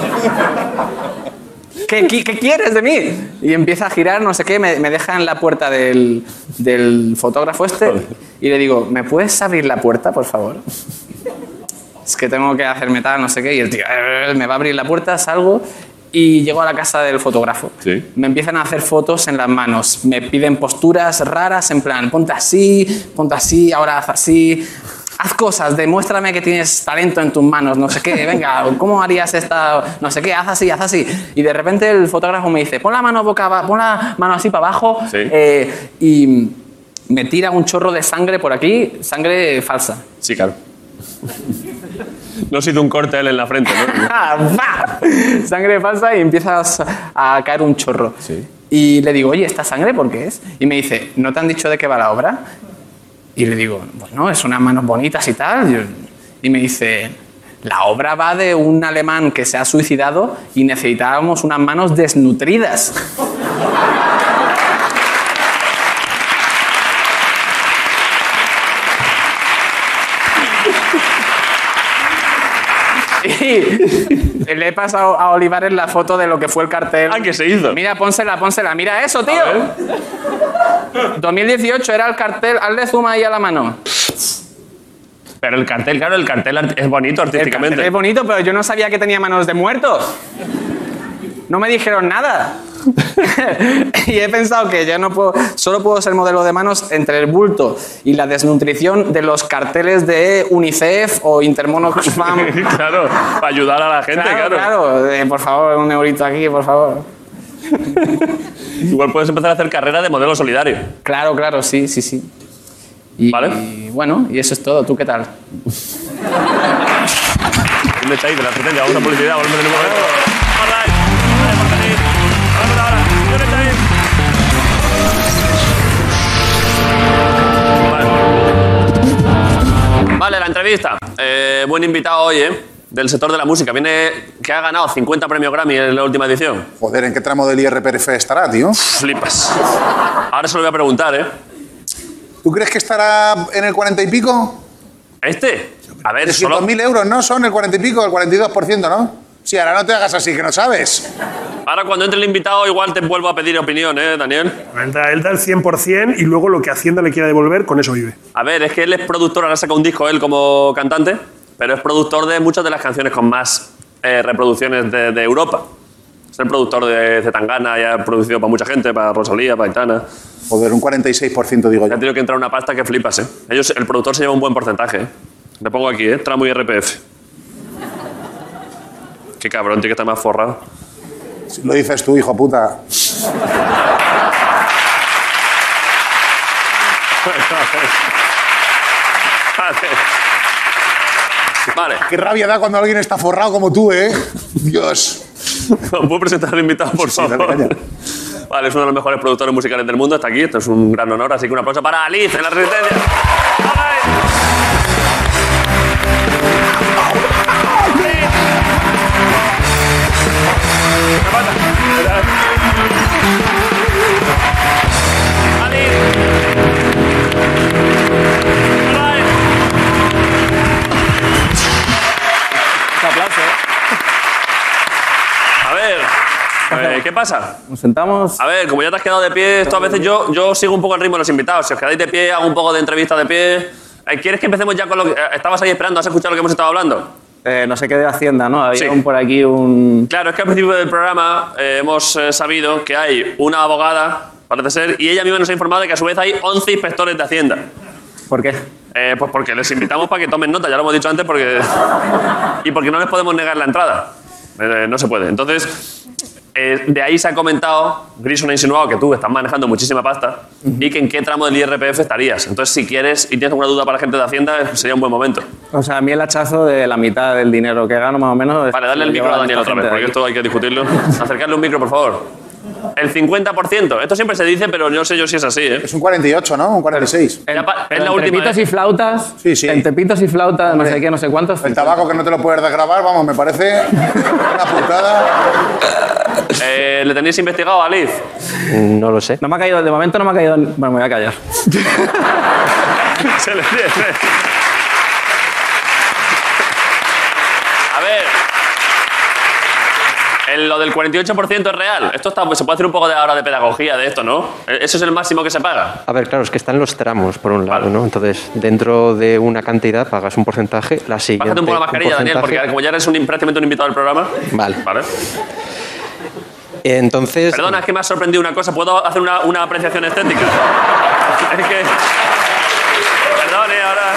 ¿Qué, qué, qué quieres de mí? Y empieza a girar, no sé qué, me, me deja en la puerta del, del fotógrafo este y le digo, ¿me puedes abrir la puerta, por favor? Es que tengo que hacerme tal, no sé qué. Y el tío eh, me va a abrir la puerta, salgo y llego a la casa del fotógrafo. Sí. Me empiezan a hacer fotos en las manos. Me piden posturas raras, en plan, ponte así, ponte así, ahora haz así. Haz cosas, demuéstrame que tienes talento en tus manos, no sé qué, venga, ¿cómo harías esta, no sé qué, haz así, haz así? Y de repente el fotógrafo me dice, pon la mano boca abajo, pon la mano así para abajo, Sí. eh, y me tira un chorro de sangre por aquí, sangre falsa. Sí, claro. No se hizo un corte a él en la frente, ¿no? ¡Bah! Sangre falsa y empiezas a caer un chorro. Sí. Y le digo, oye, ¿esta sangre por qué es? Y me dice, ¿no te han dicho de qué va la obra? Y le digo, bueno, es unas manos bonitas y tal. Yo- Y me dice, la obra va de un alemán que se ha suicidado y necesitábamos unas manos desnutridas. Y le he pasado a Olivares la foto de lo que fue el cartel. Ah, ¿qué se hizo? Mira, pónsela, pónsela. Mira eso, tío. dos mil dieciocho era el cartel. Hazle zoom ahí a la mano. Pero el cartel, claro, el cartel art- es bonito El artísticamente. cartel es bonito, pero yo no sabía que tenía manos de muertos. No me dijeron nada. Y he pensado que ya no puedo, solo puedo ser modelo de manos entre el bulto y la desnutrición de los carteles de UNICEF o Intermonoxfam. Claro, para ayudar a la gente, Claro, claro. claro. Eh, por favor, un eurito aquí, por favor. Igual puedes empezar a hacer carrera de modelo solidario. Claro, claro, sí, sí, sí. Y, ¿Vale? y bueno, y eso es todo. ¿Tú qué tal? ¿Dónde estáis? De la asistencia. Vamos a publicidad, volvemos en un momento. All right. Vale, por venir. Vamos ahora. ¿Dónde estáis? Vale. Vale, la entrevista. Eh, buen invitado hoy, ¿eh? Del sector de la música. Viene que ha ganado cincuenta premios Grammy en la última edición. Joder, ¿en qué tramo del I R P F estará, tío? Flipas. Ahora se lo voy a preguntar, ¿eh? ¿Tú crees que estará en el cuarenta y pico? ¿Este? A ver, trescientos solo... mil euros, ¿no? Son el cuarenta y pico, el cuarenta y dos por ciento, ¿no? Sí, ahora no te hagas así, que no sabes. Ahora cuando entre el invitado igual te vuelvo a pedir opinión, ¿eh, Daniel? Entra, él da el cien por cien y luego lo que Hacienda le quiera devolver, con eso vive. A ver, es que él es productor, ahora saca un disco él como cantante, pero es productor de muchas de las canciones con más eh, reproducciones de, de Europa. Es el productor de Zetangana, ya ha producido para mucha gente, para Rosalía, para Aitana. Joder, un cuarenta y seis por ciento digo Ya yo. ha tenido que entrar una pasta que flipas, ¿eh? Ellos, el productor se lleva un buen porcentaje, ¿eh? Le pongo aquí, ¿eh? Tramo I R P F. Qué cabrón, tiene que estar más forrado. Si lo dices tú, hijo puta. Vale. Qué rabia da cuando alguien está forrado como tú, ¿eh? Dios. ¿Puedo presentar al invitado, por Sí, favor? dale caña. Vale, es uno de los mejores productores musicales del mundo. Está aquí, esto es un gran honor. Así que un aplauso para Alice en la Resistencia. Un aplauso, ¿eh? A ver, eh, ¿qué pasa? Nos sentamos. A ver, como ya te has quedado de pie, esto a veces yo, yo sigo un poco el ritmo de los invitados. Si os quedáis de pie, hago un poco de entrevista de pie. Eh, ¿Quieres que empecemos ya con lo que... eh, estabas ahí esperando? ¿Has escuchado lo que hemos estado hablando? Eh, no sé qué de Hacienda, ¿no? Había Sí. un por aquí un... Claro, es que al principio del programa eh, hemos eh, sabido que hay una abogada, parece ser, y ella misma nos ha informado de que a su vez hay once inspectores de Hacienda. ¿Por qué? Eh, pues porque les invitamos para que tomen nota, ya lo hemos dicho antes, porque... y porque no les podemos negar la entrada. Eh, no se puede. Entonces, Eh, de ahí se ha comentado, Grison ha insinuado que tú estás manejando muchísima pasta y que en qué tramo del I R P F estarías. Entonces, si quieres y tienes alguna duda para la gente de Hacienda, sería un buen momento. O sea, a mí el hachazo de la mitad del dinero que gano, más o menos... Vale, dale el micro a Daniel otra vez, porque esto hay que discutirlo. Acercarle un micro, por favor. El cincuenta por ciento. Esto siempre se dice, pero no sé yo si es así, ¿eh? Es un cuarenta y ocho, ¿no? Un cuarenta y seis. El, es la entre última. pitos ¿eh? y flautas. Sí, sí. Entre pitos y flautas, no Hombre, sé qué, no sé cuántos. El tabaco que no te lo puedes desgravar, vamos, me parece una putada. Eh, ¿Le tenéis investigado a Aliz? No lo sé. No me ha caído, de momento no me ha caído... Bueno, me voy a callar. Se le tiene. A ver. El- lo del cuarenta y ocho por ciento es real. Esto está, se puede hacer un poco de ahora de pedagogía de esto, ¿no? Eso es el máximo que se paga. A ver, claro, es que están los tramos, por un lado, ¿no? Entonces, dentro de una cantidad pagas un porcentaje, la siguiente... Bájate un poco la mascarilla, Daniel, porque porcentaje. como ya eres un, prácticamente un invitado del programa. Vale. Vale. Entonces... Perdona, es que me ha sorprendido una cosa. ¿Puedo hacer una, una apreciación estética? Es que... Perdón, eh, ahora...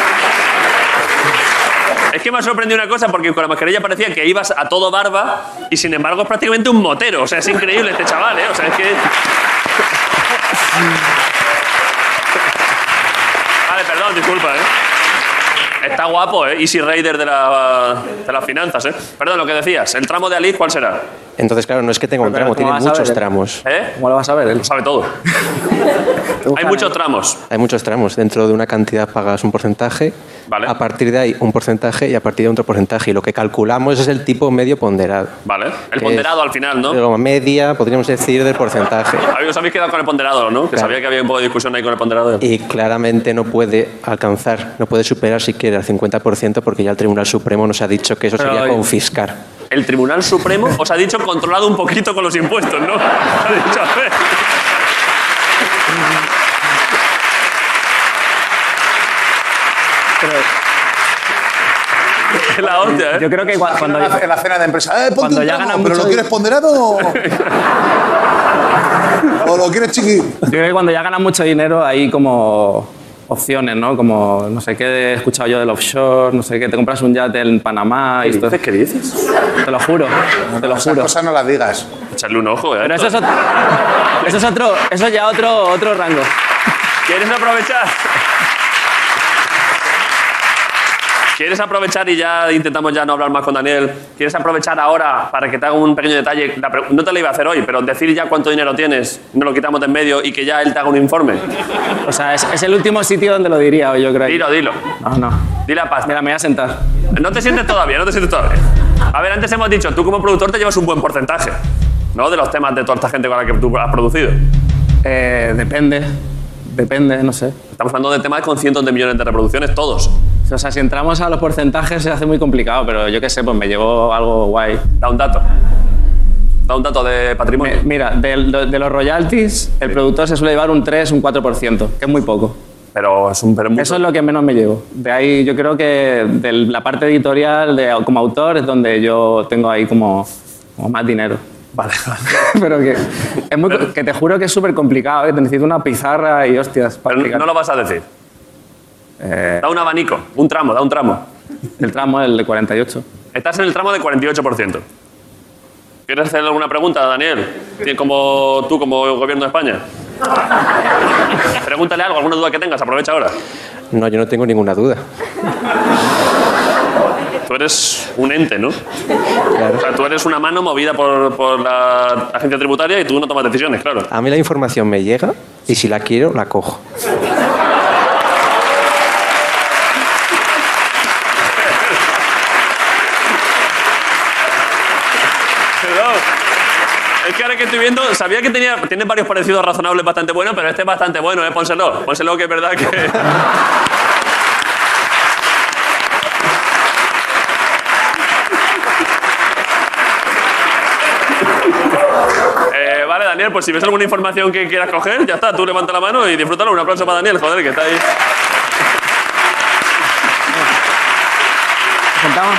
Es que me ha sorprendido una cosa porque con la mascarilla parecía que ibas a todo barba y sin embargo es prácticamente un motero. O sea, es increíble este chaval, ¿eh? O sea, es que... Vale, perdón, disculpa, ¿eh? Está guapo, ¿eh? Easy Raider de, la, de las finanzas, ¿eh? Perdón, lo que decías. ¿El tramo de Aliz cuál será? Entonces, claro, no es que tenga un Pero, tramo, ¿cómo tiene vas a muchos ver? tramos. ¿Eh? ¿Cómo lo vas a ver? Él? Lo sabe todo. Hay muchos tramos. Hay muchos tramos. Dentro de una cantidad pagas un porcentaje, Vale. a partir de ahí un porcentaje y a partir de otro porcentaje. Y lo que calculamos es el tipo medio ponderado. Vale. El Que ponderado es al final, ¿no? La media, podríamos decir, del porcentaje. Os habéis quedado con el ponderado, ¿no? Que Claro. sabía que había un poco de discusión ahí con el ponderado. Y claramente no puede alcanzar, no puede superar siquiera el cincuenta por ciento porque ya el Tribunal Supremo nos ha dicho que eso Pero, sería oye, confiscar. El Tribunal Supremo os ha dicho controlado un poquito con los impuestos, ¿no? Ha dicho, a ver. Pero Es la hostia, ¿eh? yo creo que cua- cuando... En la, en la cena de empresa. Eh, ponte Cuando un ya tramo, ganan ¿pero mucho lo quieres ponderado o, o lo quieres chiqui? Yo creo que cuando ya ganas mucho dinero hay como opciones, ¿no? Como, no sé qué he escuchado yo del offshore, no sé qué, te compras un yate en Panamá y esto. ¿Qué dices? Te lo juro, te lo Esas juro. cosas no las digas. Echarle un ojo, ¿eh? Pero eso es otro, eso es otro, eso es ya otro, otro rango. ¿Quieres aprovechar? ¿Quieres aprovechar y ya intentamos ya no hablar más con Daniel? ¿Quieres aprovechar ahora para que te haga un pequeño detalle? La pre- no te lo iba a hacer hoy, pero decir ya cuánto dinero tienes, no lo quitamos de en medio y que ya él te haga un informe. O sea, es, es el último sitio donde lo diría hoy, yo creo. Dilo, dilo. No, no. Dile a pasta. Mira, me voy a sentar. No te sientes todavía, no te sientes todavía. A ver, antes hemos dicho, tú como productor te llevas un buen porcentaje, ¿no? De los temas de toda esta gente con la que tú has producido. Eh, depende, depende, no sé. Estamos hablando de temas con cientos de millones de reproducciones, todos. O sea, si entramos a los porcentajes se hace muy complicado, pero yo qué sé, pues me llevo algo guay. Da un dato. Da un dato de patrimonio. Me- mira, del- de, de los royalties, el productor se suele llevar un tres, un cuatro por ciento, que es muy poco. Pero es un pero mucho. Eso es lo que menos me llevo. De ahí yo creo que de la parte editorial, de, como autor, es donde yo tengo ahí como, como más dinero. Vale. Pero que, es muy, que te juro que es súper complicado, ¿eh? Te necesito una pizarra y hostias. para Pero explicar. no lo vas a decir. Eh, Da un abanico, un tramo, da un tramo. el tramo es el de cuarenta y ocho. Estás en el tramo de cuarenta y ocho por ciento. ¿Quieres hacerle alguna pregunta, Daniel? Como tú, como gobierno de España. Pregúntale algo, alguna duda que tengas, aprovecha ahora. No, yo no tengo ninguna duda. Tú eres un ente, ¿no? O sea, tú eres una mano movida por, por la agencia tributaria y tú no tomas decisiones, claro. A mí la información me llega y si la quiero, la cojo. Perdón. Es que ahora que estoy viendo, sabía que tenía, tiene varios parecidos razonables bastante buenos, pero este es bastante bueno, ¿eh? Pónselo. Pónselo que es verdad que... Eh, vale, Daniel, pues si ves alguna información que quieras coger, ya está, tú levanta la mano y disfrútalo. Un aplauso para Daniel, joder, que está ahí. ¿Sentamos?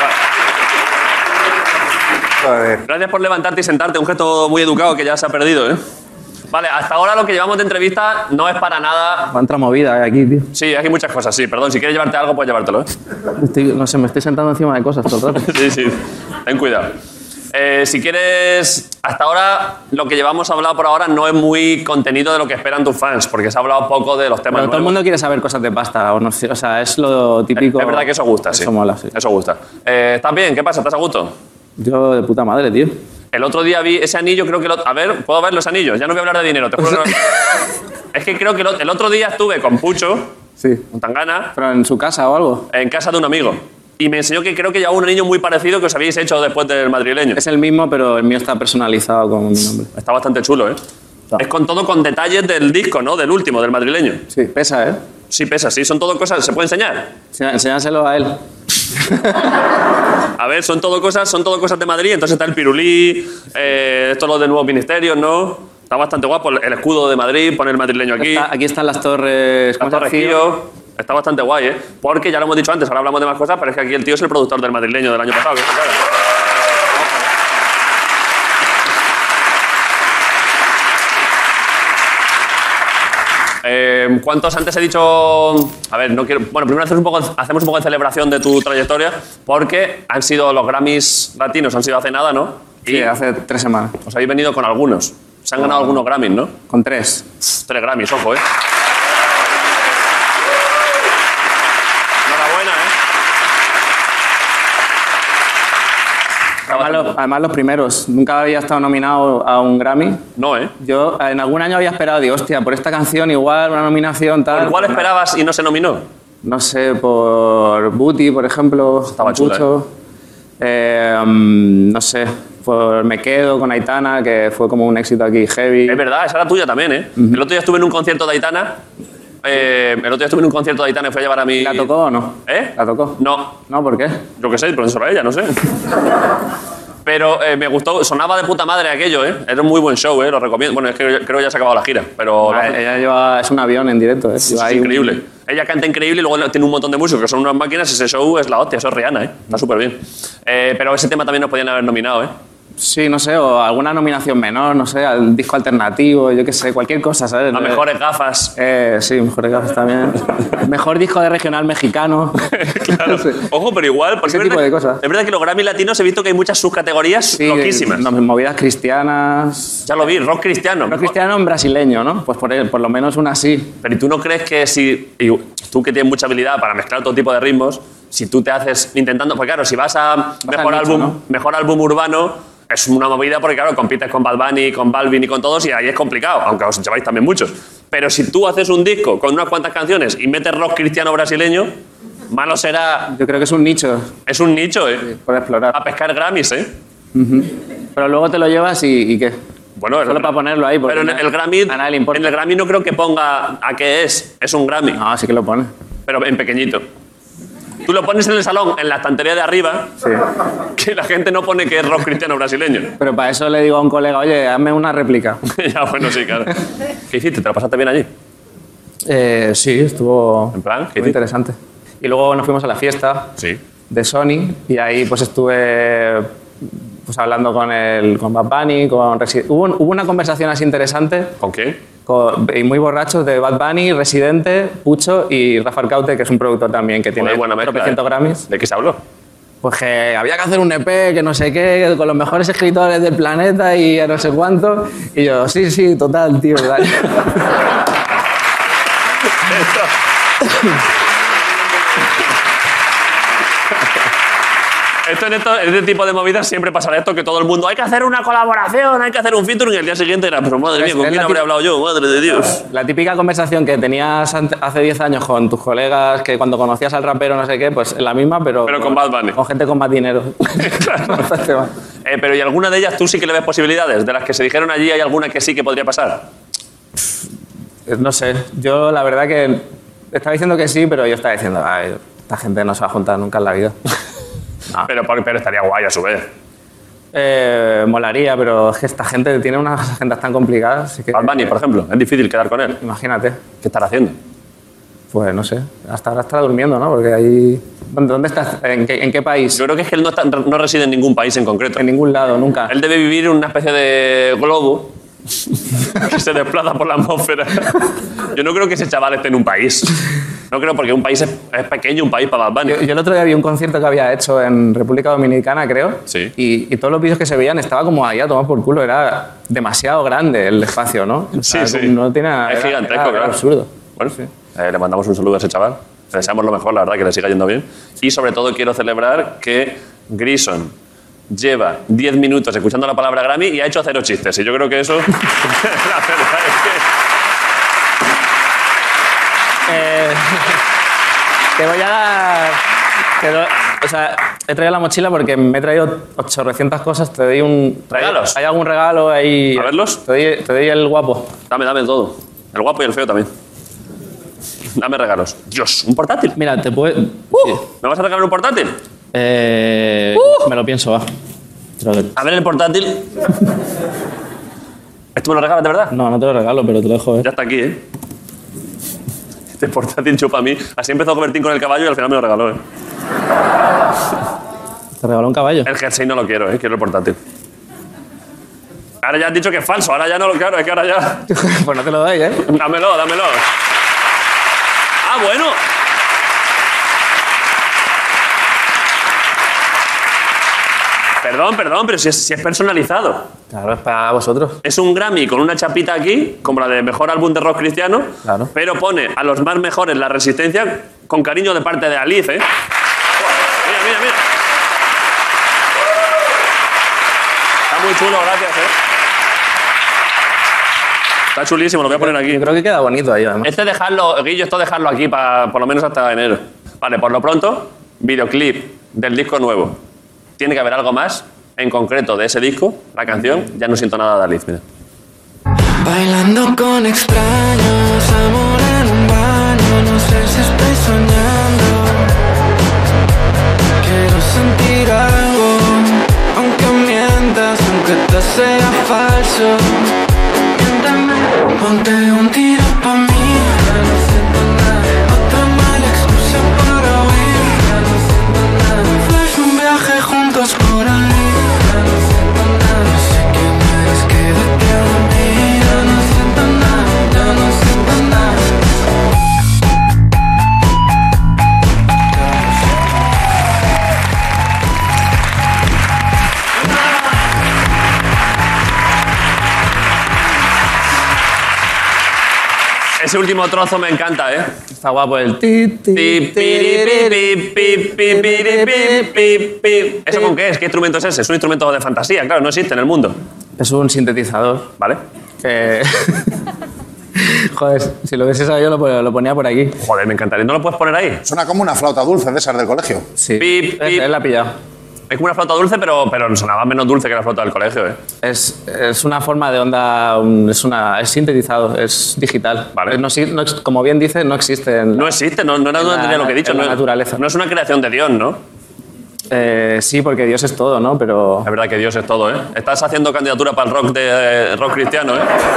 Joder. Gracias por levantarte y sentarte, un gesto muy educado que ya se ha perdido, ¿eh? Vale, hasta ahora lo que llevamos de entrevista no es para nada... Cuánta movida hay aquí, tío. Sí, hay muchas cosas, sí, perdón, si quieres llevarte algo, puedes llevártelo, ¿eh? Estoy- no sé, me estoy sentando encima de cosas todo el rato. Sí, sí, ten cuidado. Eh, si quieres Hasta ahora, lo que llevamos hablado por ahora no es muy contenido de lo que esperan tus fans, porque se ha hablado poco de los temas Pero todo el nuevos. mundo quiere saber cosas de pasta, o, no sé, o sea, es lo típico. Es verdad que eso gusta, sí. Eso mola, sí. Eso gusta. Eh, ¿Estás bien? ¿Qué pasa? ¿Estás a gusto? Yo de puta madre, tío. El otro día vi ese anillo, creo que... Lo... A ver, ¿puedo ver los anillos? Ya no voy a hablar de dinero, te juro que no- Es que creo que lo- el otro día estuve con Pucho, Sí. un tangana, Pero en su casa o algo. en casa de un amigo. Y me enseñó que creo que llevaba un anillo muy parecido que os habéis hecho después del madrileño. Es el mismo, pero el mío está personalizado con mi nombre. Está bastante chulo, ¿eh? Es con todo con detalles del disco, ¿no? Del último, del madrileño. Sí, pesa, ¿eh? Sí, pesa, sí. Son todo cosas... ¿Se puede enseñar? Enseñá- Enséñaselo a él. A ver, son todo cosas, son todo cosas de Madrid. Entonces está el pirulí, eh, esto es lo de nuevos ministerios, ¿no? Está bastante guapo. El escudo de Madrid, pone el madrileño aquí. Está- aquí están las torres. La ¿cómo se Torre llama? Gío. Está bastante guay, ¿eh? Porque ya lo hemos dicho antes, ahora hablamos de más cosas, pero es que aquí el tío es el productor del madrileño del año pasado. que eso, claro. Eh, ¿Cuántos antes he dicho? A ver, no quiero. Bueno, primero hacemos un, poco, hacemos un poco de celebración de tu trayectoria, porque han sido los Grammys latinos, han sido hace nada, ¿no? Sí, hace tres semanas. Os habéis venido con algunos. Se han ganado algunos Grammys, ¿no? Con tres. Tres Grammys, ojo, ¿eh? Enhorabuena, ¿eh? Además los, además los primeros. Nunca había estado nominado a un Grammy. No, ¿eh? Yo en algún año había esperado, digo, hostia, por esta canción igual, una nominación, tal. ¿Por cuál esperabas y no se nominó? No sé, por Booty, por ejemplo. Estaba chula, Pucho. Eh, mm, no sé, por Me Quedo con Aitana, que fue como un éxito aquí heavy. Es verdad, esa era tuya también, ¿eh? El otro día estuve en un concierto de Aitana. eh, el otro día estuve en un concierto de Aitana y fui a llevar a mi... ¿La tocó o no? ¿Eh? ¿La tocó? No. No, ¿por qué? Yo qué sé, pero eso era ella, no sé. Pero eh, me gustó, sonaba de puta madre aquello, ¿eh? Era un muy buen show, ¿eh? Lo recomiendo. Bueno, es que creo que ya se ha acabado la gira, pero... lo Ah, hace- ella lleva, es un avión en directo, ¿eh? es Lleva ahí un- increíble. Ella canta increíble y luego tiene un montón de músicos que son unas máquinas y ese show es la hostia, eso es Rihanna, ¿eh? Está súper bien. Eh, pero ese tema también nos podían haber nominado, ¿eh? Sí, no sé, o alguna nominación menor, no sé, al disco alternativo, yo qué sé, cualquier cosa, ¿sabes? A mejores gafas. Eh, sí, mejores gafas también. Mejor disco de regional mexicano. Claro. Sí. Ojo, pero igual, porque Ese es tipo verdad- de cosas. Es verdad que los Grammy latinos he visto que hay muchas subcategorías Sí, loquísimas. no, movidas cristianas. Ya lo vi, rock cristiano. No cristiano en brasileño, ¿no? Pues por, por lo menos una sí. Pero ¿y tú no crees que si y tú que tienes mucha habilidad para mezclar todo tipo de ritmos, si tú te haces intentando, porque claro, si vas a mejor al nicho, álbum, ¿no? mejor álbum urbano, es una movida porque claro, compites con Bad Bunny, con Balvin y con todos y ahí es complicado, aunque os lleváis también muchos. Pero si tú haces un disco con unas cuantas canciones y metes rock cristiano brasileño, malo será. Yo creo que es un nicho Es un nicho, ¿eh? por explorar. A pescar Grammys, ¿eh? Pero luego te lo llevas y, y ¿qué? Bueno, Solo para ponerlo ahí. porque Pero en na- el Grammy, a nadie le importa. en el Grammy no creo que ponga a qué es. Es un Grammy, No, sí que lo pone. pero en pequeñito. Tú lo pones en el salón, en la estantería de arriba, Sí. que la gente no pone que es rock cristiano brasileño. Pero para eso le digo a un colega, oye, hazme una réplica. Ya, bueno, sí, claro. ¿Qué hiciste? ¿Te lo pasaste bien allí? Eh, sí, estuvo ¿En plan? ¿Qué muy hiciste? interesante. Y luego nos fuimos a la fiesta Sí. de Sony y ahí pues estuve pues hablando con el con Bad Bunny, con Resi- hubo, un- hubo una conversación así interesante ¿Con qué? con, y muy borrachos de Bad Bunny, Residente, Pucho y Rafa Arcaute, que es un productor también que tiene Joder, buena mezcla, tropecientos ¿eh? Grammys. ¿De qué se habló? Pues que había que hacer un E P, que no sé qué, con los mejores escritores del planeta y a no sé cuánto. Y yo, sí, sí, total, tío. Dale. Esto en, esto, en este tipo de movidas siempre pasará esto, que todo el mundo hay que hacer una colaboración, hay que hacer un featuring y el día siguiente era, pero madre mía, ¿con Es quién la habré tip- hablado yo? Madre de Dios. La típica conversación que tenías ante- hace diez años con tus colegas, que cuando conocías al rapero no sé qué, pues la misma, pero... Pero con Bad Bunny. Con gente con más dinero. Bastante más. Eh, pero ¿y alguna de ellas tú sí que le ves posibilidades? De las que se dijeron allí, ¿hay alguna que sí que podría pasar? Eh, No sé, yo la verdad que estaba diciendo que sí, pero yo estaba diciendo, ay, esta gente no se va a juntar nunca en la vida. No. Pero, pero estaría guay a su vez. Eh, molaría, pero es que esta gente tiene unas agendas tan complicadas. así que, Bad Bunny, por ejemplo, es difícil quedar con él. Imagínate. ¿Qué estará haciendo? Pues no sé, hasta ahora estará durmiendo, ¿no? Porque ahí... ¿Dónde, dónde estás? ¿En qué, en qué país? Yo creo que es que él no, está- no reside en ningún país en concreto. En ningún lado, nunca. Él debe vivir en una especie de globo que se desplaza por la atmósfera. Yo no creo que ese chaval esté en un país. No creo porque un país es, es pequeño, un país para Bad Bunny. Yo, yo el otro día vi un concierto que había hecho en República Dominicana, creo. Sí. Y, y todos los vídeos que se veían estaba como ahí a tomar por culo. Era demasiado grande el espacio, ¿no? O sea, sí, sí. No tiene nada. Es era- gigantesco, era- era claro. absurdo. Bueno, eh, le mandamos un saludo a ese chaval. Le deseamos lo mejor, la verdad, que le siga yendo bien. Y sobre todo quiero celebrar que Grison lleva diez minutos escuchando la palabra Grammy y ha hecho cero chistes. Y yo creo que eso... la verdad es que... Eh, te voy a dar... te doy- o sea, he traído la mochila porque me he traído ochocientas cosas. Te doy un... ¿Regalos? ¿Hay algún regalo ahí? A verlos. Te doy, te doy el guapo. Dame, dame todo. El guapo y el feo también. Dame regalos. Dios, ¿un portátil? Mira, te puede... ¿Me vas a regalar un portátil? Eh, Me lo pienso, va. Te lo- A ver el portátil. ¿Esto me lo regalas de verdad? No, no te lo regalo, pero te lo dejo, ¿eh? Ya está aquí, ¿eh? Este portátil chupa a mí. Así empezó Bertín con el caballo y al final me lo regaló, ¿eh? ¿Te regaló un caballo? El jersey no lo quiero, ¿eh? Quiero el portátil. Ahora ya has dicho que es falso. Ahora ya no lo quiero. Es que ahora ya... Pues no te lo doy, ¿eh? Dámelo, dámelo. Ah, bueno. Perdón, perdón, pero si es, si es personalizado. Claro, es para vosotros. Es un Grammy con una chapita aquí, como la de mejor álbum de rock cristiano, Claro. pero pone a los más mejores La Resistencia con cariño de parte de Alice, ¿eh? Mira, mira, mira. Está muy chulo, gracias, ¿eh? Está chulísimo, lo voy a poner aquí. Yo creo que queda bonito ahí, además. Este dejarlo, Guillo, esto dejarlo aquí para por lo menos hasta enero. Vale, por lo pronto, videoclip del disco nuevo. Tiene que haber algo más, en concreto de ese disco, la canción, Ya no siento nada de Alice, mira. Bailando con extraños, amor en un baño, no sé si estoy soñando. Quiero sentir algo, aunque mientas, aunque te sea falso. Miéntame, ponte un tiro pa' mí. Ya no siento nada, otra mala excusa para huir. Ya no siento nada, un flash, un viaje juntos por ahí. Ya no siento nada, no sé quién eres, quédate a dormir. Ya no siento nada, ya no siento nada. Ese último trozo me encanta, ¿eh? Está guapo el... ti, ti, Pi, pi, pi, pi, pi, pi, pi, pi, pi, pi. ¿Eso con qué es? ¿Qué instrumento es ese? Es un instrumento de fantasía, claro, no existe en el mundo. Es un sintetizador. ¿Vale? Que... Joder, si lo hubiese sabido lo, lo ponía por aquí. Joder, me encantaría. ¿No lo puedes poner ahí? Suena como una flauta dulce de esas del colegio. Sí. Pip, Es- pip. Él la ha pillado. Es como una flauta dulce, pero, pero sonaba menos dulce que la flauta del colegio, ¿eh? Es, es una forma de onda, un- es, una, es sintetizado, es digital. Vale. No, exi- no ex- como bien dice, no existe en, No existe, no, no era En la- de lo que he dicho. en la no, es- naturaleza. No es una creación de Dios, ¿no? Eh, sí, porque Dios es todo, ¿no? Pero Es verdad que Dios es todo, ¿eh? Estás haciendo candidatura para el rock, de, eh, rock cristiano, ¿eh?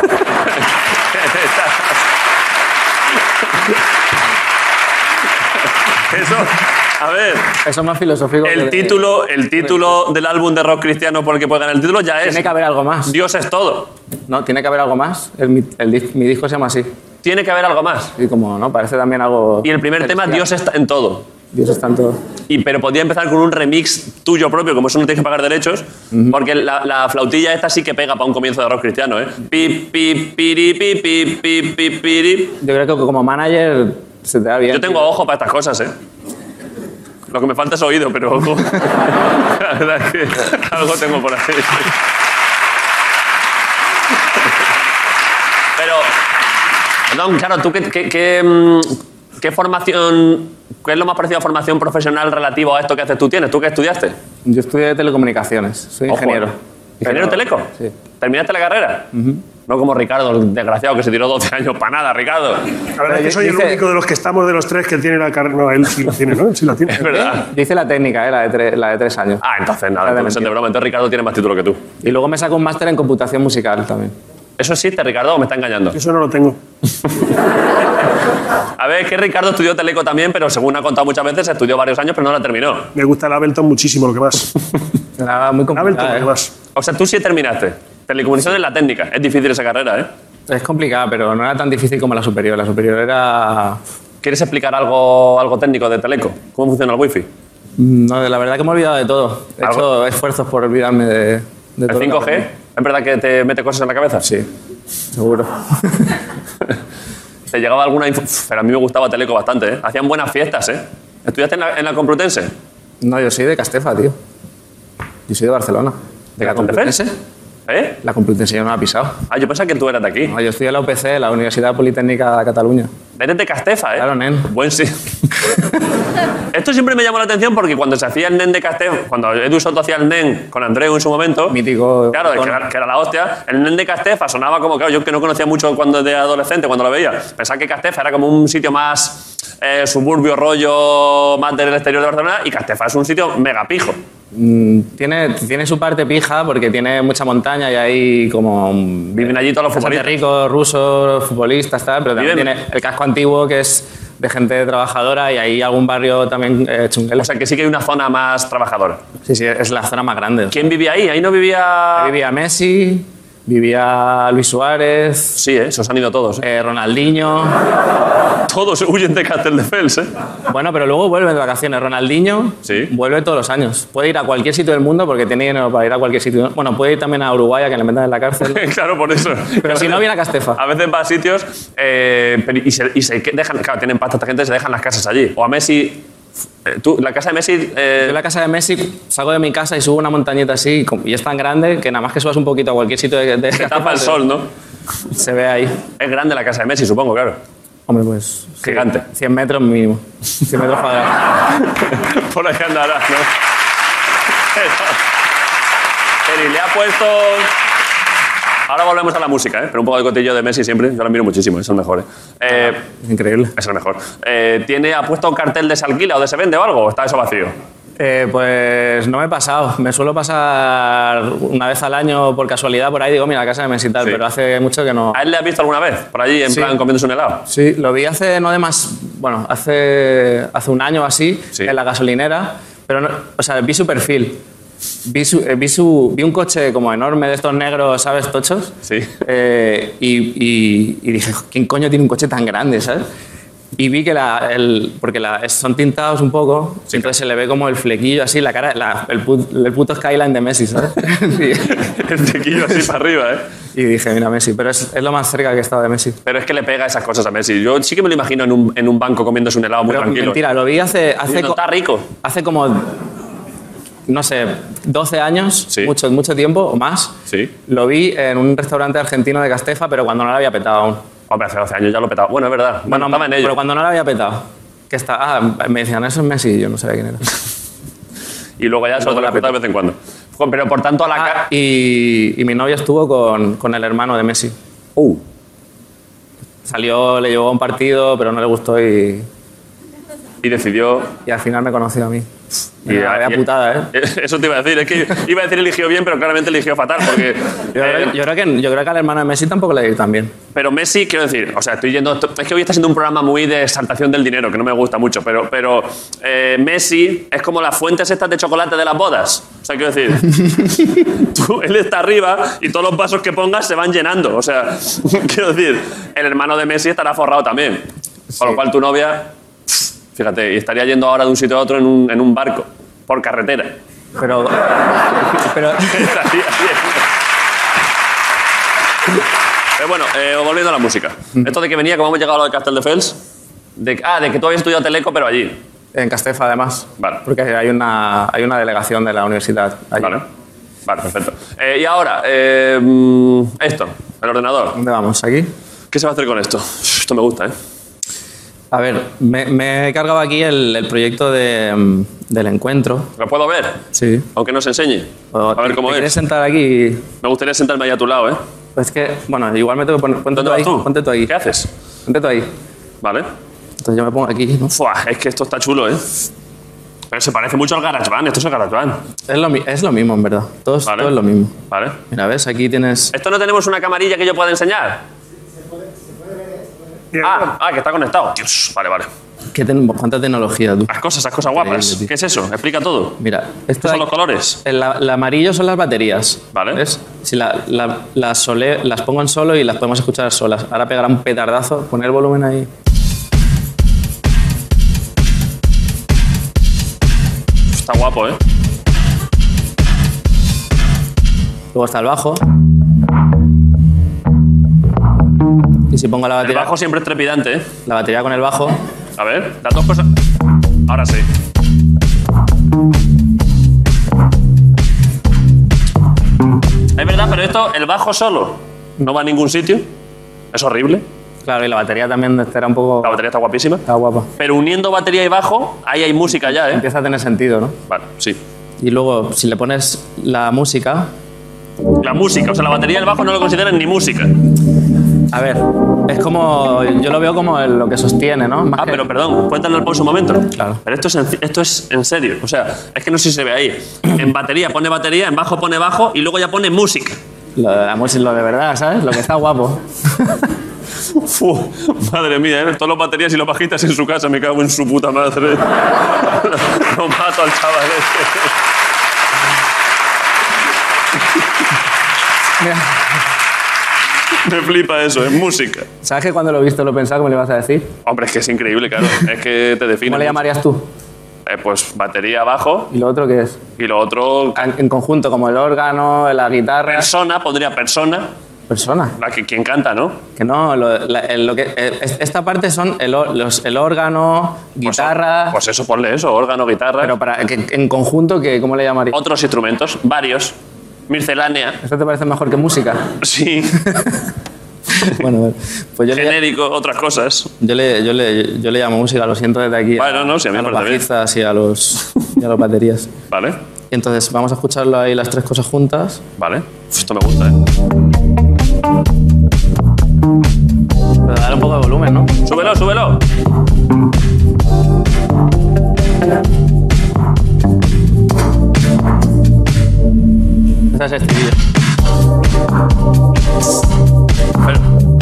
Eso, a ver, eso es más filosófico. el que- título, el título del álbum de rock cristiano por el que puede ganar el título ya es Tiene que haber algo más. Dios es todo. No, tiene que haber algo más. El, mi, el dis- mi disco se llama así. Tiene que haber algo más. Y como, ¿no? Parece también algo... Y el primer tema, Dios está en todo. Dios está en todo. Y, pero podría empezar con un remix tuyo propio, como eso no tienes que pagar derechos, porque la, la flautilla esta sí que pega para un comienzo de rock cristiano, ¿eh? Pi, pi, piri, pi, pi, pi, pi, piri. Yo creo que como manager se te da bien. Yo tengo ojo para estas cosas, ¿eh? Lo que me falta es oído, pero ojo. La verdad es que algo tengo por ahí. Pero, perdón, claro, ¿tú qué, qué, qué, mm, qué formación, qué es lo más parecido a formación profesional relativo a esto que haces tú tienes? ¿Tú qué estudiaste? Yo estudié telecomunicaciones, soy Ojo, ingeniero. ¿eh? ¿Ingeniero Pero- teleco? Sí. ¿Terminaste la carrera? No como Ricardo, el desgraciado que se tiró doce años para nada, Ricardo. La verdad es que soy el Dice- único de los que estamos de los tres que tiene la carrera. No, él sí la tiene, ¿no? Él sí la tiene. Es verdad. Yo hice la técnica, eh, la, de tre- la de tres años. Ah, entonces nada, La de entonces de mentira. broma. Entonces Ricardo tiene más título que tú. Y luego me saco un máster en computación musical también. ¿Eso existe, Ricardo, o me está engañando? Eso no lo tengo. A ver, es que Ricardo estudió teleco también, pero según ha contado muchas veces, estudió varios años, pero no la terminó. Me gusta el Ableton muchísimo, lo que más. Era muy Ableton, complicada, lo eh. que más. O sea, tú sí terminaste. Telecomunicación es la técnica. Es difícil esa carrera, ¿eh? Es complicada, pero no era tan difícil como la superior. La superior era... ¿Quieres explicar algo, algo técnico de Teleco? ¿Cómo funciona el wifi? No, la verdad que me he olvidado de todo. He ¿Algo? hecho esfuerzos por olvidarme de, de todo. ¿El cinco G? ¿Es verdad que te mete cosas en la cabeza? Sí, seguro. ¿Te llegaba alguna info? Uf, pero a mí me gustaba Teleco bastante, ¿eh? Hacían buenas fiestas, ¿eh? ¿Estudiaste en la, en la Complutense? No, yo soy de Castefa, tío. Yo soy de Barcelona. ¿De la Complutense? ¿Eh? La Complutense yo no la he pisado. Ah, yo pensaba que tú eras de aquí. No, yo estudié en la U P C, la Universidad Politécnica de Cataluña. Eres de Castefa, ¿eh? Claro, nen. Buen sí. Esto siempre me llamó la atención porque cuando se hacía el nen de Castefa, cuando Edu Soto hacía el nen con Andreu en su momento... Mítico. Claro, que era, que era la hostia. El nen de Castefa sonaba como... Claro, yo que no conocía mucho cuando de adolescente, cuando lo veía. Pensaba que Castefa era como un sitio más eh, suburbio, rollo, más del exterior de Barcelona, y Castefa es un sitio mega pijo. Mm, tiene, tiene su parte pija porque tiene mucha montaña y hay como... Viven allí todos los gente futbolistas. ricos, rusos, futbolistas, tal, pero también Viven- tiene el casco antiguo que es de gente trabajadora y hay algún barrio también eh, chunguel. O sea, que sí que hay una zona más trabajadora. Sí, sí, es la zona más grande. ¿Quién vivía ahí? Ahí no vivía... Ahí vivía Messi, vivía Luis Suárez... Sí, ¿eh? Esos han ido todos. ¿eh? Eh, Ronaldinho... Todos huyen de Castelldefels, ¿eh? Bueno, pero luego vuelve de vacaciones. Ronaldinho Sí. vuelve todos los años. Puede ir a cualquier sitio del mundo porque tiene dinero para ir a cualquier sitio. Bueno, puede ir también a Uruguay a que le metan en la cárcel. Claro, por eso. Pero si no, viene a Castefa. A veces va a sitios eh, pero- y, se, y se que- dejan... Claro, tienen pasta esta gente, se dejan las casas allí. O a Messi... eh, tú, la casa de Messi... eh, Yo en la casa de Messi salgo de mi casa y subo una montañita así y com- y es tan grande que nada más que subas un poquito a cualquier sitio de, de se tapa el sol, ¿no? se ve ahí. Es grande la casa de Messi, supongo, claro. Hombre, pues... sí, Gigante. cien metros mínimo. cien metros cuadrados. Por ahí andará, ¿no? Pero, pero y le ha puesto... Ahora volvemos a la música, ¿eh? Pero un poco de cotillo de Messi siempre. Yo lo miro muchísimo, es el mejor. ¿eh? Eh, Increíble. es el mejor. Eh, ¿Tiene, ¿Ha puesto un cartel de se alquila o de se vende o algo? ¿O está eso vacío? Eh, pues no me he pasado. Me suelo pasar una vez al año por casualidad por ahí. Digo, mira, la casa de Messi y tal, Sí. pero hace mucho que no... ¿A él le has visto alguna vez? Por allí, en Sí. plan, comiéndose un helado. Sí, lo vi hace no de más... Bueno, hace, hace un año o así, Sí. en la gasolinera. Pero, no, o sea, vi su perfil. Vi, su, eh, vi, su, vi un coche como enorme de estos negros, ¿sabes? Tochos. Sí. Eh, y, y- y dije, ¿quién coño tiene un coche tan grande, ¿sabes? Y vi que la, el, porque la, son tintados un poco, Sí, entonces se le ve como el flequillo así, la cara, la- el, put- el puto skyline de Messi, ¿sabes? y, El tequillo así para arriba, ¿eh? y dije, mira, Messi, pero es, es lo más cerca que he estado de Messi. Pero es que le pega esas cosas a Messi. Yo sí que me lo imagino en un, en un banco comiéndose un helado muy Pero tranquilo. mentira, lo vi hace, hace, Diciendo, co- está rico. hace como, no sé, doce años, Sí. mucho, mucho tiempo o más. Sí. Lo vi en un restaurante argentino de Castefa, pero cuando no lo había petado aún. Hombre, hace doce años ya lo petaba. Bueno, es verdad. Bueno, estaba en ello. pero cuando no lo había petado. Que está, ah, me decían, eso es Messi, y yo no sabía quién era. Y luego ya solo luego te lo la petado de vez en cuando. Pero por tanto, a la Ah, cara... y, y mi novia estuvo con, con el hermano de Messi. Uh. Salió, le llevó a un partido, pero no le gustó y, Y decidió... y al final me conoció a mí. Y Y- vaya y- putada, ¿eh? Eso te iba a decir. Es que iba a decir eligió bien, pero claramente eligió fatal. Porque, Yo, eh, creo, yo, creo que, yo creo que al hermano de Messi tampoco le dio tan bien. pero Messi, quiero decir, o sea, estoy yendo. Es que hoy está siendo un programa muy de exaltación del dinero, que no me gusta mucho, pero, pero eh, Messi es como las fuentes estas de chocolate de las bodas. O sea, quiero decir, tú- él está arriba y todos los vasos que pongas se van llenando. O sea, quiero decir, el hermano de Messi estará forrado también. Con lo cual tu novia, fíjate, y estaría yendo ahora de un sitio a otro en un, en un barco, por carretera. Pero, pero Estaría bien. Pero bueno, eh, volviendo a la música. Esto de que venía, como hemos llegado a lo de Castelldefels, de, ah, de que tú habías estudiado Teleco, pero allí. en Castefa, además. Vale. Porque hay una, hay una delegación de la universidad allí. Vale. Vale, perfecto. Eh, y ahora, eh, mm, esto, el ordenador. ¿Dónde vamos? ¿Aquí? ¿Qué se va a hacer con esto? Esto me gusta, ¿eh? A ver, me, me he cargado aquí el, el proyecto de, mm, del encuentro. ¿Lo puedo ver? Sí. Aunque nos enseñe. O- A ver cómo ¿te es. quieres sentar aquí? Me gustaría sentarme ahí a tu lado, ¿eh? Es que, bueno, igual me tengo que poner... Ponte ¿Dónde tú ahí. vas tú? Ponte tú ahí. ¿Qué haces? Ponte tú ahí. Vale. Entonces yo me pongo aquí, ¿no? Fua, es que esto está chulo, ¿eh? Pero se parece mucho al GarageBand. Esto es el GarageBand. Es lo, mi- es lo mismo, en verdad. Todo, es- Vale. todo es lo mismo. Vale. Mira, ¿ves? Aquí tienes... ¿Esto no tenemos una camarilla que yo pueda enseñar? Ah, ah, que está conectado. Dios, vale, vale. ¿Qué ten- ¿Cuánta tecnología, tú? Las cosas, esas cosas guapas. Increíble, tío. ¿Qué es eso? Explica todo. Mira, ¿Qué esto son de los aquí- colores? el, la- el amarillo son las baterías. Vale. ¿Ves? Si la- la- las, sole- las pongo en solo y las podemos escuchar solas. Ahora pegará un petardazo. Poner volumen ahí. Está guapo, ¿eh? Luego está el bajo. Y si pongo la batería... El bajo siempre es trepidante, ¿eh? La batería con el bajo. A ver, las dos cosas... Ahora sí. Es verdad, pero esto, el bajo solo, no va a ningún sitio. Es horrible. Claro, y la batería también estará un poco... La batería está guapísima. Está guapa. Pero uniendo batería y bajo, ahí hay música ya, ¿eh? Empieza a tener sentido, ¿no? Vale, sí. Y luego, si le pones la música... La música, o sea, la batería y el bajo no lo consideran ni música. A ver, es como... Yo lo veo como el- lo que sostiene, ¿no? Más Ah, que- pero perdón, cuéntalo por su momento. Claro. Pero esto es, en, esto es en serio. O sea, es que no sé si se ve ahí. En batería pone batería, en bajo pone bajo y luego ya pone música. Lo de la música, lo de verdad, ¿sabes? Lo que está guapo. Uf, madre mía, ¿eh? Todos los baterías y los bajistas en su casa, me cago en su puta madre. Lo mato al chaval este. Me flipa eso, es música. ¿Sabes que cuando lo he visto lo he pensado cómo le ibas a decir? Hombre, es que es increíble, claro. Es que te define. ¿Cómo le mucho. llamarías tú? Eh, pues batería, bajo ¿Y lo otro qué es? y lo otro. En, en conjunto, como el órgano, la guitarra... Persona, pondría persona. Persona. La que quien canta, ¿no? Que no, lo, la- el- lo que, eh, es- esta parte son el, or- los- el órgano, guitarra... Pues eso, ponle eso, órgano, guitarra. pero para que, en conjunto, que, ¿cómo le llamarías? Otros instrumentos, varios. Miscelánea. ¿Esto te parece mejor que música? Sí. Bueno, pues yo le, Genérico, otras cosas. yo, le, yo, le, yo le llamo música, lo siento desde aquí. Bueno, no, sí, a mí a me los parece bien. bajistas y a los, y a los baterías. Vale, Y entonces, vamos a escucharlo ahí las tres cosas juntas. vale. Uf, esto me gusta, ¿eh? Pero dale un poco de volumen, ¿no? Súbelo, súbelo. Ese es el estribillo. Pero,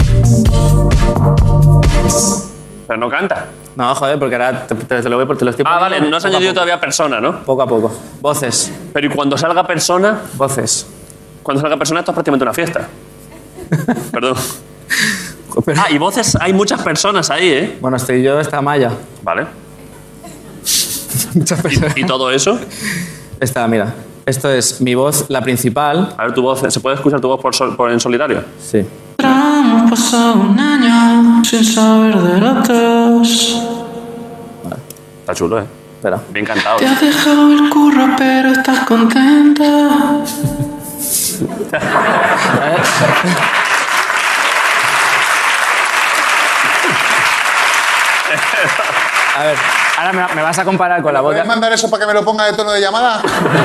pero no canta. No, joder, porque ahora te, te- te lo voy por te lo estoy Ah, vale, poniendo no has poco a añadido poco. todavía persona, ¿no? Poco a poco. Voces. Pero y cuando salga persona, Voces. cuando salga persona, esto es prácticamente una fiesta. Perdón. Pero- Ah, y voces, hay muchas personas ahí, ¿eh? Bueno, estoy yo, está Maya. Vale. Muchas personas. ¿Y todo eso? Está, mira. Esto es mi voz, la principal. A ver, tu voz, ¿se puede escuchar tu voz por, sol- por en solitario? Sí. Hemos pasado un año sin saber de los dos. Está chulo, ¿eh? Espera. Bien cantado. Te has dejado el curro, pero estás contenta. A ver, ahora me, me vas a comparar con la voz. ¿Puedes de- mandar eso para que me lo ponga de tono de llamada?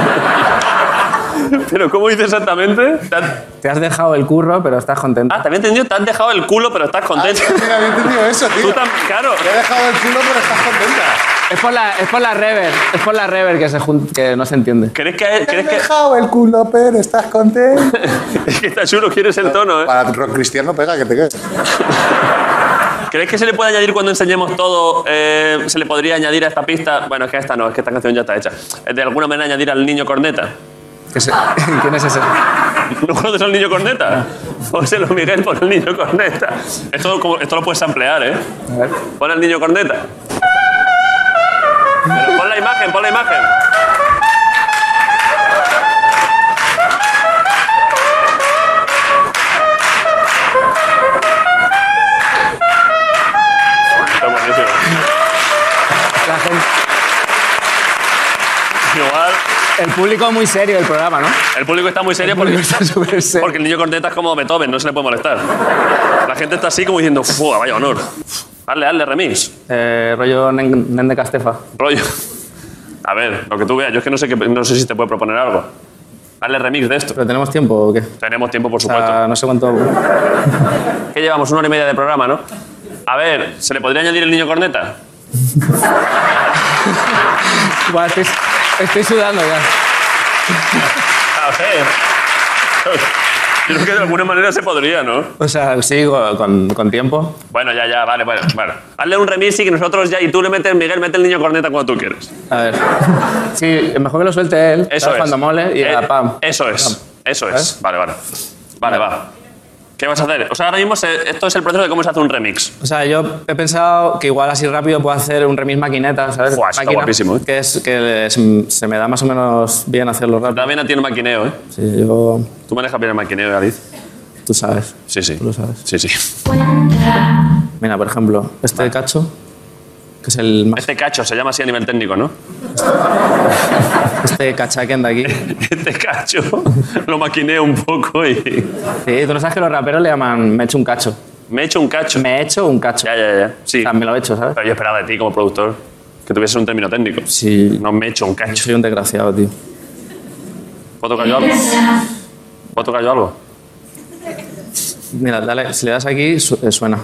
¿Pero cómo dice exactamente? ¿Te has- Te has dejado el curro, pero estás contenta. Ah, te había entendido, te has dejado el culo, pero estás contento. Ah, mira, había entendido eso, tío. Tú tam- claro. Te he dejado el culo, pero estás contenta. Es por la, es por la rever, es por la rever que, se jun- que no se entiende. ¿Crees que, Te ¿crees he que, dejado el culo, pero estás contenta. es que está chulo, quieres el tono, ¿eh? Para rock cristiano pega, que te quedes. ¿Crees que se le puede añadir cuando enseñemos todo? eh, ¿Se le podría añadir a esta pista? Bueno, es que esta no, es que esta canción ya está hecha. ¿De alguna manera añadir al niño corneta? Que se- ¿Quién es ese? ¿No conoces al niño corneta? José Luis Miguel por el niño corneta. Esto, como- esto lo puedes ampliar, ¿eh? A ver. Pon al niño corneta. Pero pon la imagen, pon la imagen. Está buenísimo. La gente- Igual, el público muy serio del programa, ¿no? el público está muy serio El porque, público está súper serio. porque el niño corneta es como Beethoven, no se le puede molestar. La gente está así como diciendo, ¡fua, vaya honor! Hazle, hazle remix. Eh, rollo Nen, Nen de Castefa. Rollo. A ver, lo que tú veas. Yo es que no sé, qué, no sé si te puede proponer algo. Hazle remix de esto. ¿Pero tenemos tiempo o qué? Tenemos tiempo, por O supuesto. sea, no sé cuánto... Que llevamos una hora y media de programa, ¿no? A ver, ¿se le podría añadir el niño corneta? Buah, estoy, estoy sudando ya. A ver. Yo creo que de alguna manera se podría, ¿no? O sea, sí, con, con tiempo. Bueno, ya, ya, vale, bueno, bueno. Hazle un remix y que nosotros ya, y tú le metes, Miguel, mete el niño corneta cuando tú quieres. A ver. Sí, mejor que lo suelte él. Eso ¿sabes? es. Cuando mole y Eh, a pam. Eso es, eso es. ¿Sabes? Vale, vale. Vale, va. ¿Qué vas a hacer? O sea, ahora mismo se- esto es el proceso de cómo se hace un remix. O sea, yo he pensado que igual así rápido puedo hacer un remix maquineta, ¿sabes? Buah, eso está Máquina, guapísimo, ¿eh? Que, es, que se, se me da más o menos bien hacerlo rápido. También a ti el maquineo, ¿eh? Sí, yo... Tú manejas bien el maquineo, Aliz. Tú sabes. Sí, sí. Tú lo sabes. Sí, sí. Mira, por ejemplo, este cacho, que es el más... Este cacho se llama así a nivel técnico, ¿no? Este cachaquen de aquí. Este cacho lo maquineo un poco y... Sí, tú no sabes que los raperos le llaman me he hecho un cacho. Me he hecho un cacho. Me he hecho un cacho. Ya, ya, ya. Sí. O sea, me lo he hecho, ¿sabes? Pero yo esperaba de ti como productor que tuviese un término técnico. Sí. No me he hecho un Yo cacho. soy un desgraciado, tío. ¿Puedo tocar yo algo? ¿Puedo tocar yo algo? Mira, dale, si le das aquí, su- eh, suena.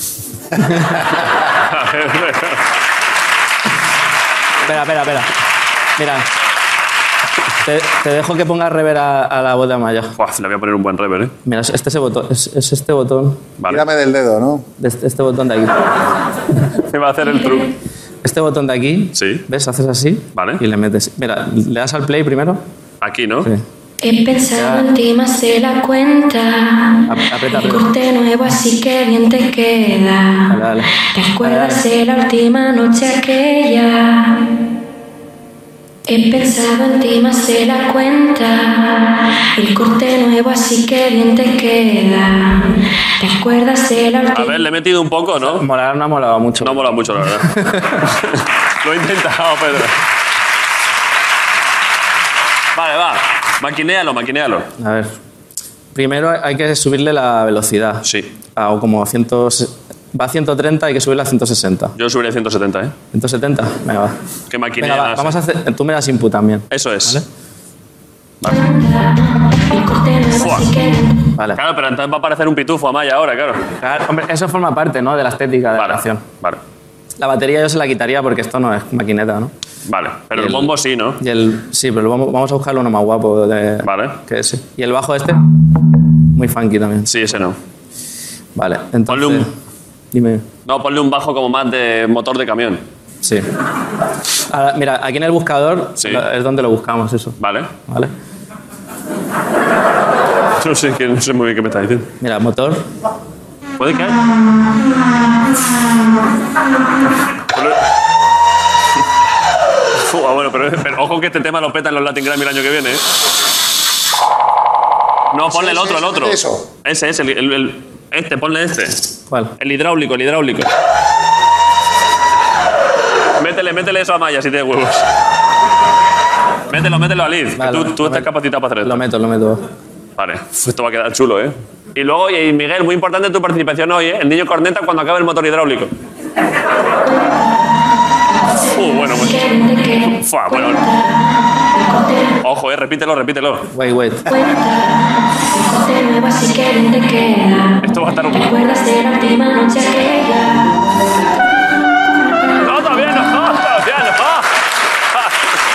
Espera, espera, espera. Mira. Te, te dejo que pongas rever a, a la voz de Amaya. Buah, le voy a poner un buen rever, ¿eh? Mira, es este ese botón, es, es este botón, Vale. Tírame del dedo, ¿no? de este, este botón de aquí. Me va a hacer el truco. Este botón de aquí, Sí. ¿ves? Haces así Vale. y le metes. Mira, le das al play primero. Aquí, ¿no? Sí. He pensado en ti más de la cuenta. Ap- Aprieta, El aprieta. corte nuevo así que bien te queda. Dale, dale. ¿Te acuerdas de la última noche aquella? He pensado en ti más de la cuenta. El corte nuevo así que bien te queda. ¿Te acuerdas de la A última? ver, le he metido un poco, ¿no? Molar no ha molado mucho. No mola mucho, la verdad. Lo he intentado, Pedro. Vale, va. Maquinéalo, maquinéalo. A ver. Primero hay que subirle la velocidad. Sí. A como a cien, va a ciento treinta, hay que subirla a ciento sesenta. Yo subiré ciento setenta, ¿eh? ciento setenta, venga, va. Que maquinea Venga, va, más, vamos ¿eh? a hacer. Tú me das input también. Eso es. ¿Vale? El corte nuevo Fua. así que bien. Vale. Claro, pero entonces va a parecer un pitufo a Maya ahora, claro. Claro, hombre, eso forma parte, ¿no? De la estética de Vale, la canción. vale. La batería yo se la quitaría porque esto no es maquineta, ¿no? Vale, pero Y el el- bombo sí, ¿no? Y el, sí, pero vamos, vamos a buscarlo uno más guapo de, Vale. que ese. Y el bajo este, muy funky también. Sí, ese no. Vale, entonces... Ponle un- Dime. No, ponle un bajo como más de motor de camión. Sí. Ahora, mira, aquí en el buscador Sí. lo- es donde lo buscamos eso. Vale. ¿Vale? No sé, qué- no sé muy bien qué me está diciendo. Mira, motor. ¿Puede caer? Fua, bueno, pero, pero ojo que este tema lo peta en los Latin Grammy el año que viene, ¿eh? No, ponle el Ese, otro, el ese, otro. eso. Ese, ese, el, el- el- este, ponle este. ¿Cuál? El hidráulico, el hidráulico. Métele, métele eso a Maya si tienes huevos. Mételo, mételo a Liz, que Vale, tú, lo tú estás meto. capacitado para hacer esto. Lo meto, lo meto. Vale, Uf, esto va a quedar chulo, ¿eh? Y luego, y Miguel, muy importante tu participación hoy, ¿eh? El niño corneta cuando acabe el motor hidráulico. Uh, bueno, bueno. Que bien te queda. Fua, bueno. El corte Ojo, eh, repítelo, repítelo. Wait, wait. cuenta. El corte nuevo así que bien te queda. Esto va a estar un ¿Te acuerdas de la última noche aquella? No, todavía no, todavía no. Ah, ah.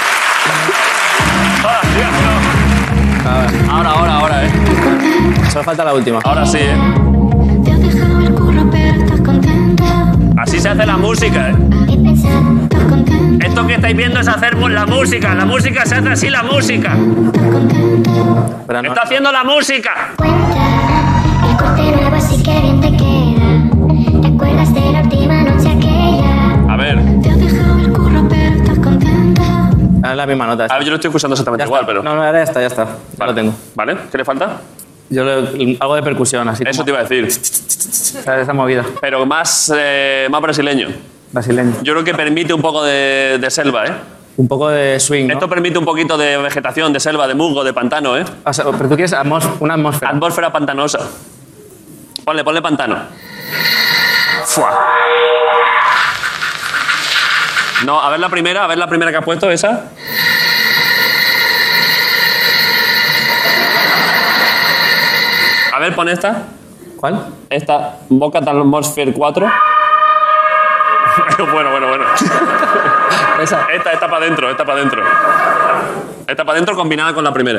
Todavía no. A ver, Ahora, ahora, ahora, eh. solo falta la última. Ahora sí, eh. Te has dejado el curro, pero estás contenta. Así se hace la música, eh. He pensado, estás contenta, Esto que estáis viendo es hacer la música. La música se hace así, la música. estás contenta. Pero no, Está haciendo la música. Cuenta, el corte nuevo así que bien te queda. ¿Te acuerdas de la última noche aquella? A ver. Te has dejado el curro, pero estás contenta. es la misma nota. A ver, yo lo estoy escuchando exactamente Ya igual, está. pero... No, no, ahora ya está, ya está. Ya Vale. lo tengo. ¿Vale? ¿Qué le falta? Yo le, algo de percusión, así Eso como, te iba a decir. ¿sabes? Esa movida. Pero más, eh, más brasileño. Brasileño. Yo creo que permite un poco de, de selva, ¿eh? Un poco de swing, ¿no? Esto permite un poquito de vegetación, de selva, de musgo, de pantano, ¿eh? O sea, pero tú quieres atmos- una atmósfera. Atmósfera pantanosa. Ponle, ponle pantano. Fua. No, a ver la primera, a ver la primera que has puesto, esa. A ver, pon esta. ¿Cuál? Esta, Vocal Atmosphere cuatro. bueno, bueno, bueno. Esa. Esta, esta para adentro, esta para adentro. Esta para adentro combinada con la primera.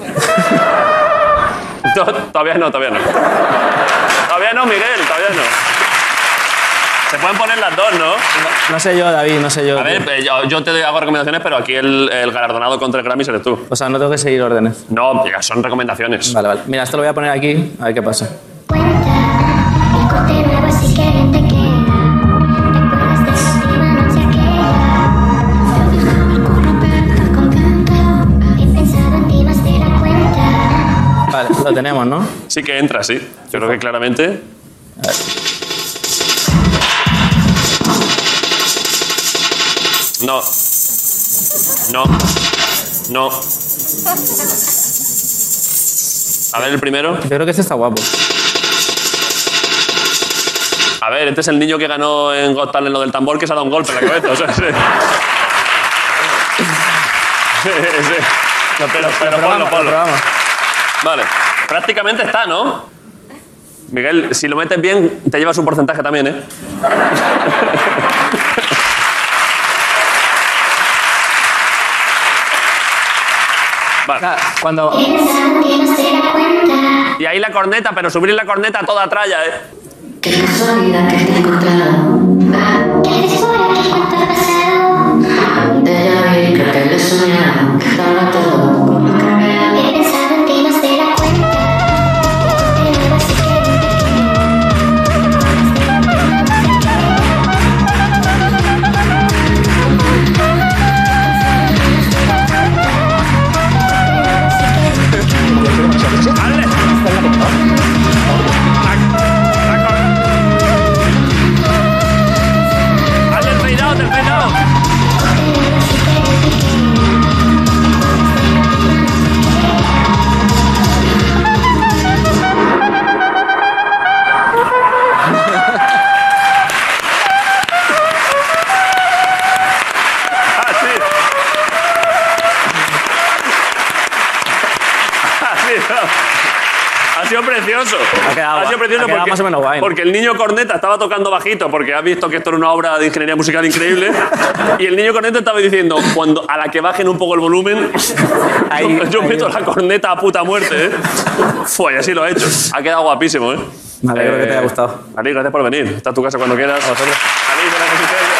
No, todavía no, todavía no. Todavía no, Miguel, todavía no. Se pueden poner las dos, ¿no? No, no sé yo, David, no sé yo. A ver, tío. eh, yo, yo te hago recomendaciones, pero aquí el, el galardonado contra el Grammy eres tú. O sea, no tengo que seguir órdenes. No, ya son recomendaciones. Vale, vale. Mira, esto lo voy a poner aquí, a ver qué pasa. corte nuevo así que bien te queda. ¿Recuerdas de la última noche aquella? Yo dejaba el curro pero estás contenta. He pensado en ti más de la cuenta. Vale, lo tenemos, ¿no? Sí que entra, sí. Yo creo que claramente... No. No. No. A ver el primero. Yo creo que este está guapo. A ver, este es el niño que ganó en Got Talent lo del tambor que se ha dado un golpe en la cabeza. O sea, sí. Sí, sí. No, pero, pero ponlo, ponlo. Vale. Prácticamente está, ¿no? Miguel, si lo metes bien, te llevas un porcentaje también, ¿eh? Vale. Cuando... Y ahí la corneta, pero subir la corneta a toda tralla, ¿eh? Qué casualidad que te he encontrado. ¿Qué haces por aquí? ¿Cuánto ha pasado? De ya vi, creo que lo he soñado. Que estaba todo como lo creo. He pensado en ti más de la cuenta. De nuevo así que bien te ¡Hazle el fade out, el fade out! Ha sido precioso. Ha quedado, ha sido precioso ha quedado porque, más o menos guay, ¿no? porque el niño corneta estaba tocando bajito porque ha visto que esto era una obra de ingeniería musical increíble y el niño corneta estaba diciendo cuando a la que bajen un poco el volumen ahí, yo, yo ahí, meto ahí. la corneta a puta muerte, ¿eh? Fue, y así lo ha hecho. Ha quedado guapísimo, ¿eh? Me alegro que te haya gustado. Ali, gracias por venir. Está en tu casa cuando quieras. Ali, de la Resistencia.